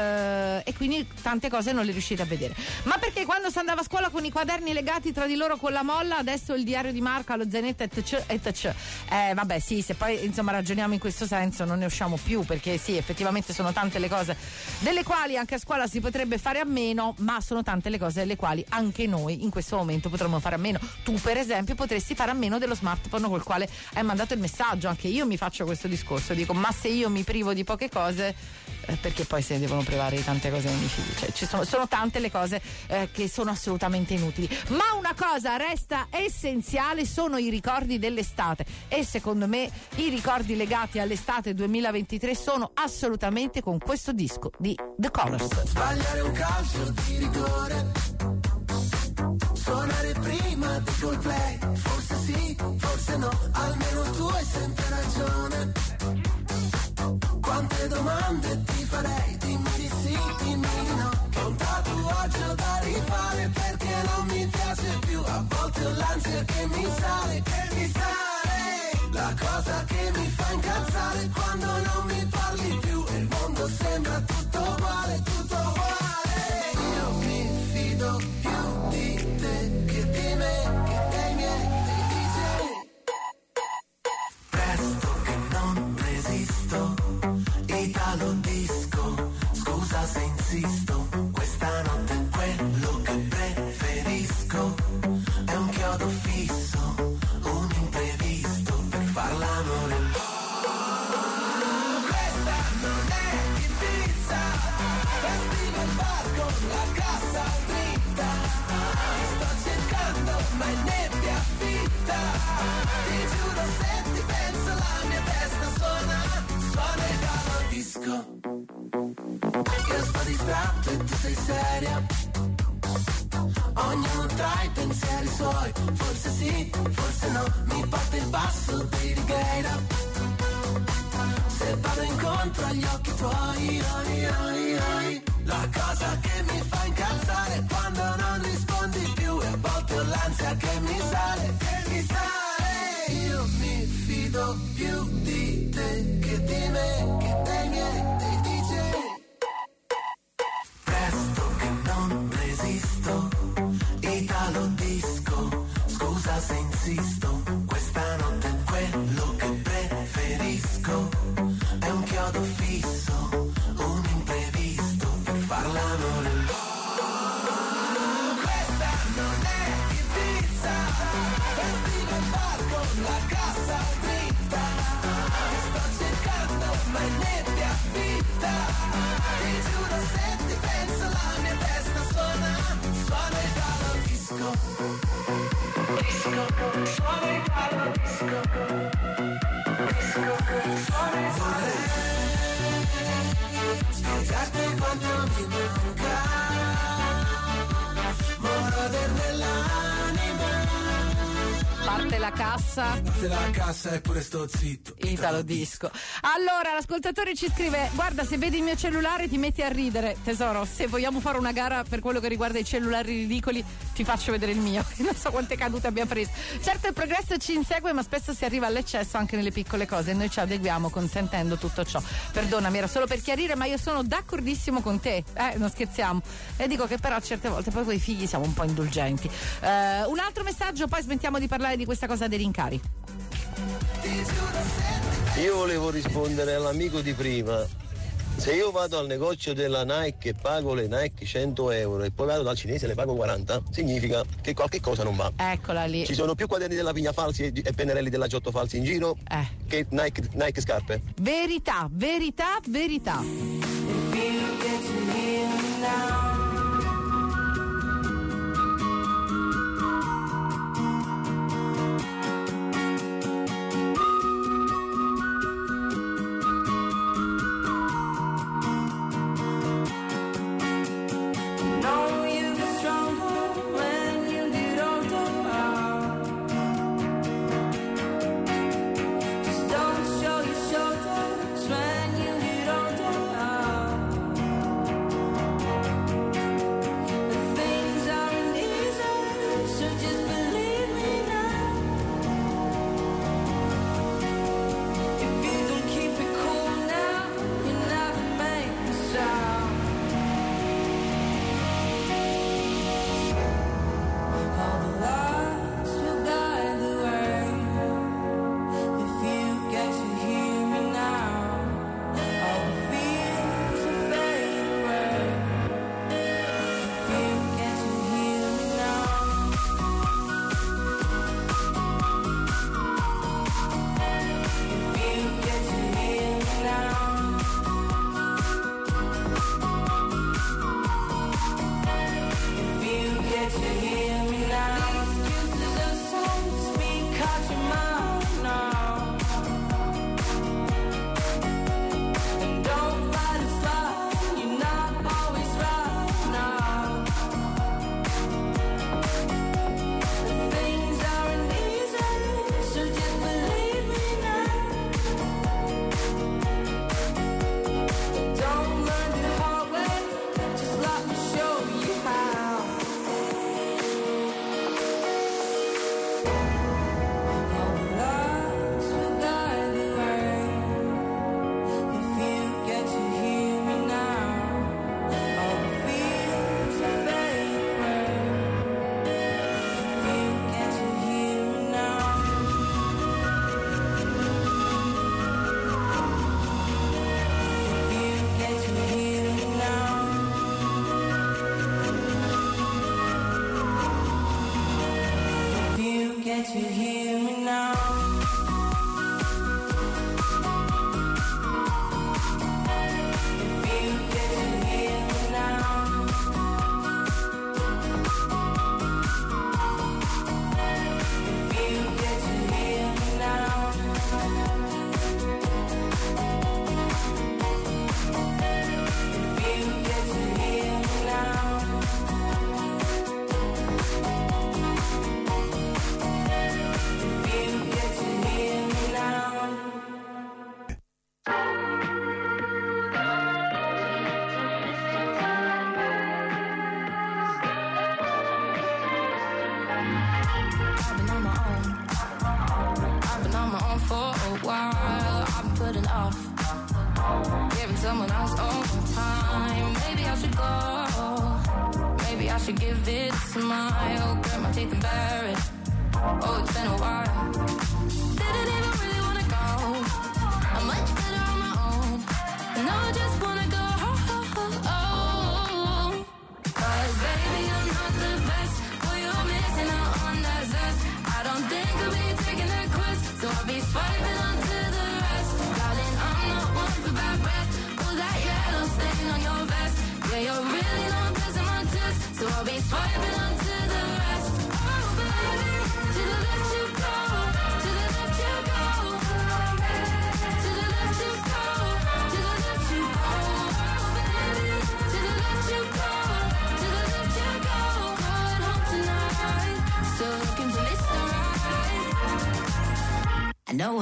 Speaker 1: eh, e quindi tante cose non le riuscite a vedere. Ma perché quando si andava a scuola con i quaderni legati tra di loro con la molla, adesso il diario di marca, lo zainetto etc etc. Eh vabbè sì, se poi insomma ragioniamo in questo senso non ne usciamo più, perché sì, effettivamente sono tante le cose delle quali anche a scuola si potrebbe fare a meno, ma sono tante le cose delle quali anche noi in questo momento potremmo fare a meno. Tu per esempio potresti fare a meno dello smartphone col quale hai mandato il messaggio. Anche io mi faccio questo discorso, dico ma se io mi privo di poche cose eh, perché poi se ne devono privare di tante cose ai miei figli, cioè ci sono, sono tante le cose eh, che sono assolutamente inutili, ma una cosa resta essenziale, sono i ricordi dell'estate, e secondo me i ricordi legati all'estate duemilaventitré sono assolutamente con questo disco di The Colors.
Speaker 3: Sbagliare un calcio di rigore, suonare prima di Coldplay, forse sì, forse no, almeno tu hai sempre ragione. Quante domande ti farei, dimmi di sì, dimmi di no. Che un tatuaggio da rifare perché non mi piace più, a volte ho l'ansia che mi sale, che mi sale. La cosa che mi fa incazzare quando non mi parli più e il mondo sembra tutto uguale, tutto uguale. Io mi fido più di te che di me, che dei miei, dei D J. Presto che non resisto, Italo disco, scusa se insisto, questa notte è quello che preferisco, è un chiodo fisso, un imprevisto per far l'amore. Questa non è Ibiza, festival bar con la cassa dritta, ti sto cercando ma è nebbia fitta, ti giuro se ti penso la mia testa suona, suona il Italo disco. Io sto distratto e tu sei seria, ognuno tra i pensieri suoi, forse sì, forse no, mi parte il basso dei Righeira, se vado incontro agli occhi tuoi, oi, oi, oi. La cosa che mi fa incazzare è quando non rispondi più e a volte ho l'ansia che mi sale, che mi sale. Io mi fido più di te che di me, che dei miei, dei D J. Presto che non resisto, Italo disco, scusa se insisto, questa notte è quello che preferisco, è un chiodo fisso, un imprevisto per far l'amore. Questa non è Ibiza, festival bar con la cassa dritta, ti sto cercando ma è nebbia fitta, ti giuro se ti penso la mia testa suona, suona Italo disco. Disco, suona Italo disco. Disco, suona Italo. Spiegarti quanto mi manca, moroder nell'anima.
Speaker 1: Parte la cassa.
Speaker 7: Se la cassa è pure sto zitto.
Speaker 1: Italo disco. Allora, l'ascoltatore ci scrive: guarda, se vedi il mio cellulare ti metti a ridere. Tesoro, se vogliamo fare una gara per quello che riguarda i cellulari ridicoli, ti faccio vedere il mio. Non so quante cadute abbia preso. Certo, il progresso ci insegue, ma spesso si arriva all'eccesso anche nelle piccole cose e noi ci adeguiamo consentendo tutto ciò. Perdonami, era solo per chiarire, ma io sono d'accordissimo con te, eh, non scherziamo. E dico che però certe volte poi con i figli siamo un po' indulgenti. Uh, un altro messaggio, poi smettiamo di parlare di questa cosa dei rincari.
Speaker 21: Io volevo rispondere all'amico di prima. Se io vado al negozio della Nike e pago le Nike cento euro e poi vado dal cinese e le pago quaranta, significa che qualche cosa non va.
Speaker 1: Eccola lì.
Speaker 21: Ci sono più quaderni della Vigna falsi e, e pennarelli della Giotto falsi in giro
Speaker 1: eh.
Speaker 21: che Nike, Nike scarpe.
Speaker 1: Verità, verità, verità.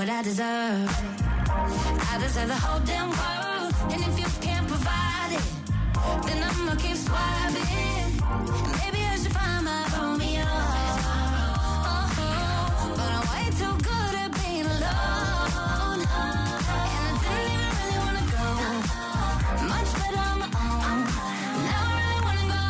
Speaker 2: what I deserve. I deserve the whole damn world, and if you can't provide it, then I'ma keep swiping. Maybe I should find my Romeo. Oh, but I'm way too good at being alone, and I didn't even really wanna go much better on my own. Now I really wanna go.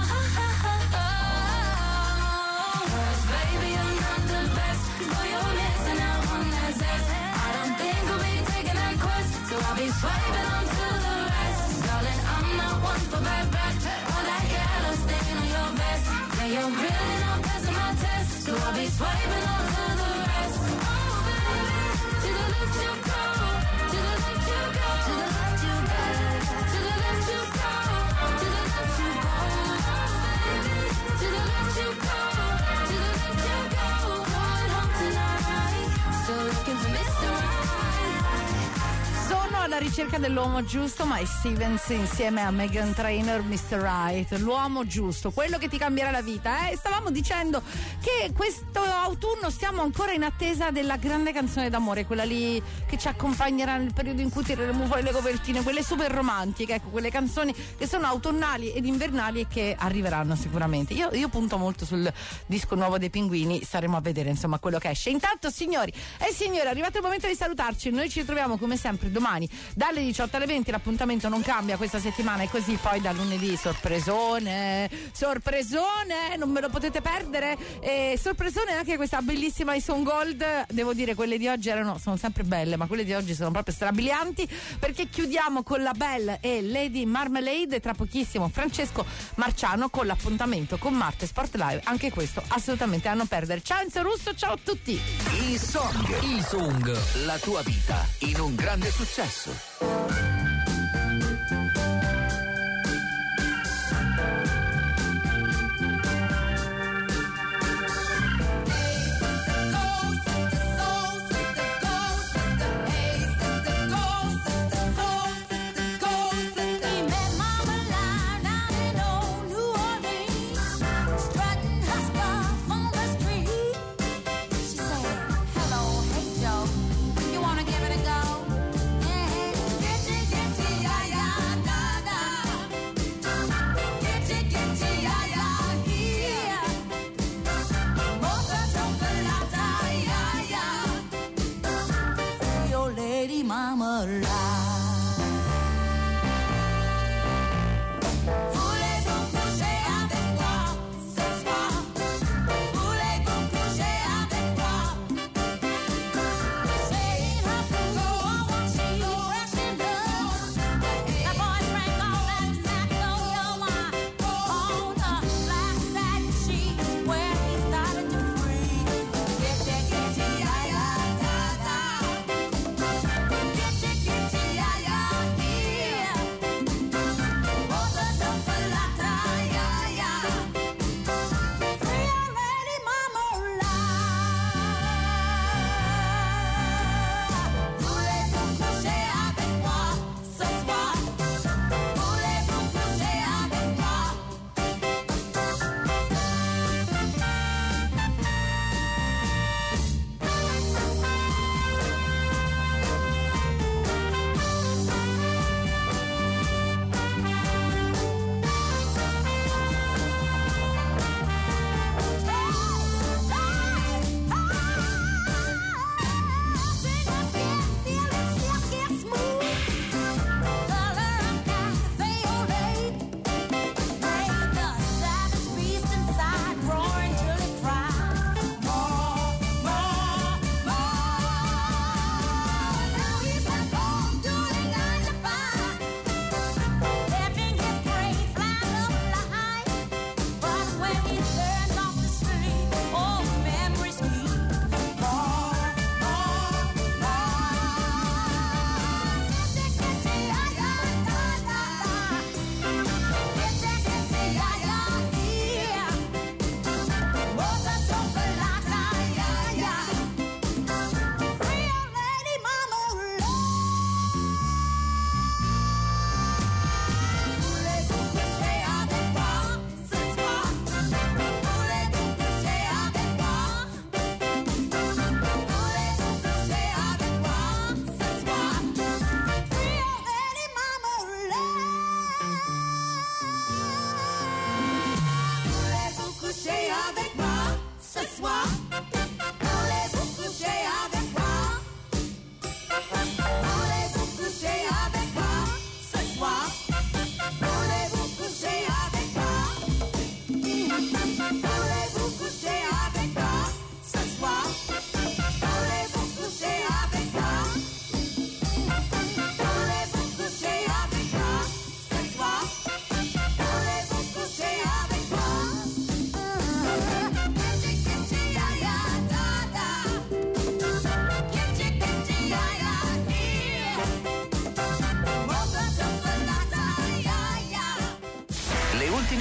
Speaker 2: Cause baby, I'm not the best, boy, you're missing out on that zest. I don't think we'll be taking that quest, so I'll be swiping on to the rest. Darling, I'm not one for bad breath, or that yellow stain on your vest. Yeah, you're really not passing my test, so I'll be swiping on to the rest. Oh baby, to the left you go, to the left you go, to the left you go, to the left you go, to the left you go. Oh baby, to the left you go, to the left you go. Going home tonight, still looking for mister Right.
Speaker 1: Sono alla ricerca dell'uomo giusto, Mike Stevens insieme a Meghan Trainor, mister Right, l'uomo giusto, quello che ti cambierà la vita. Eh? Stavamo dicendo che questo autunno stiamo ancora in attesa della grande canzone d'amore, quella lì che ci accompagnerà nel periodo in cui tireremo fuori le copertine, quelle super romantiche, ecco, quelle canzoni che sono autunnali ed invernali e che arriveranno sicuramente. Io, io punto molto sul disco nuovo dei Pinguini, staremo a vedere insomma quello che esce. Intanto signori e signore, è arrivato il momento di salutarci, noi ci troviamo come sempre domani dalle diciotto alle venti, l'appuntamento non cambia questa settimana, e così poi da lunedì sorpresone, sorpresone, non me lo potete perdere, e sorpresone anche questa bellissima Ison Gold. Devo dire, quelle di oggi erano, sono sempre belle, ma quelle di oggi sono proprio strabilianti, perché chiudiamo con la Belle e Lady Marmalade, e tra pochissimo Francesco Marciano con l'appuntamento con Marte Sport Live, anche questo assolutamente da non perdere. Ciao Enzo Russo, ciao a tutti.
Speaker 15: E-Song, E-Song, la tua vita in un grande successo.
Speaker 2: Mama lie. Voulez-vous coucher avec moi ce soir? Voulez-vous coucher avec moi? Saying how to go on what she rushing does. That boy drank all that Tobacco, your wine on the black satin sheets where he started to freeze. Get ya, get ya, yeah, yeah, da, da. Get ya, get ya, yeah.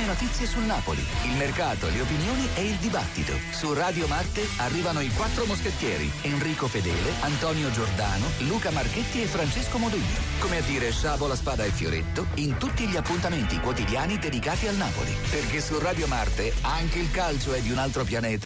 Speaker 15: notizie sul Napoli, il mercato, le opinioni e il dibattito. Su Radio Marte arrivano i quattro moschettieri: Enrico Fedele, Antonio Giordano, Luca Marchetti e Francesco Modugno. Come a dire sciabola, spada e fioretto in tutti gli appuntamenti quotidiani dedicati al Napoli. Perché su Radio Marte anche il calcio è di un altro pianeta.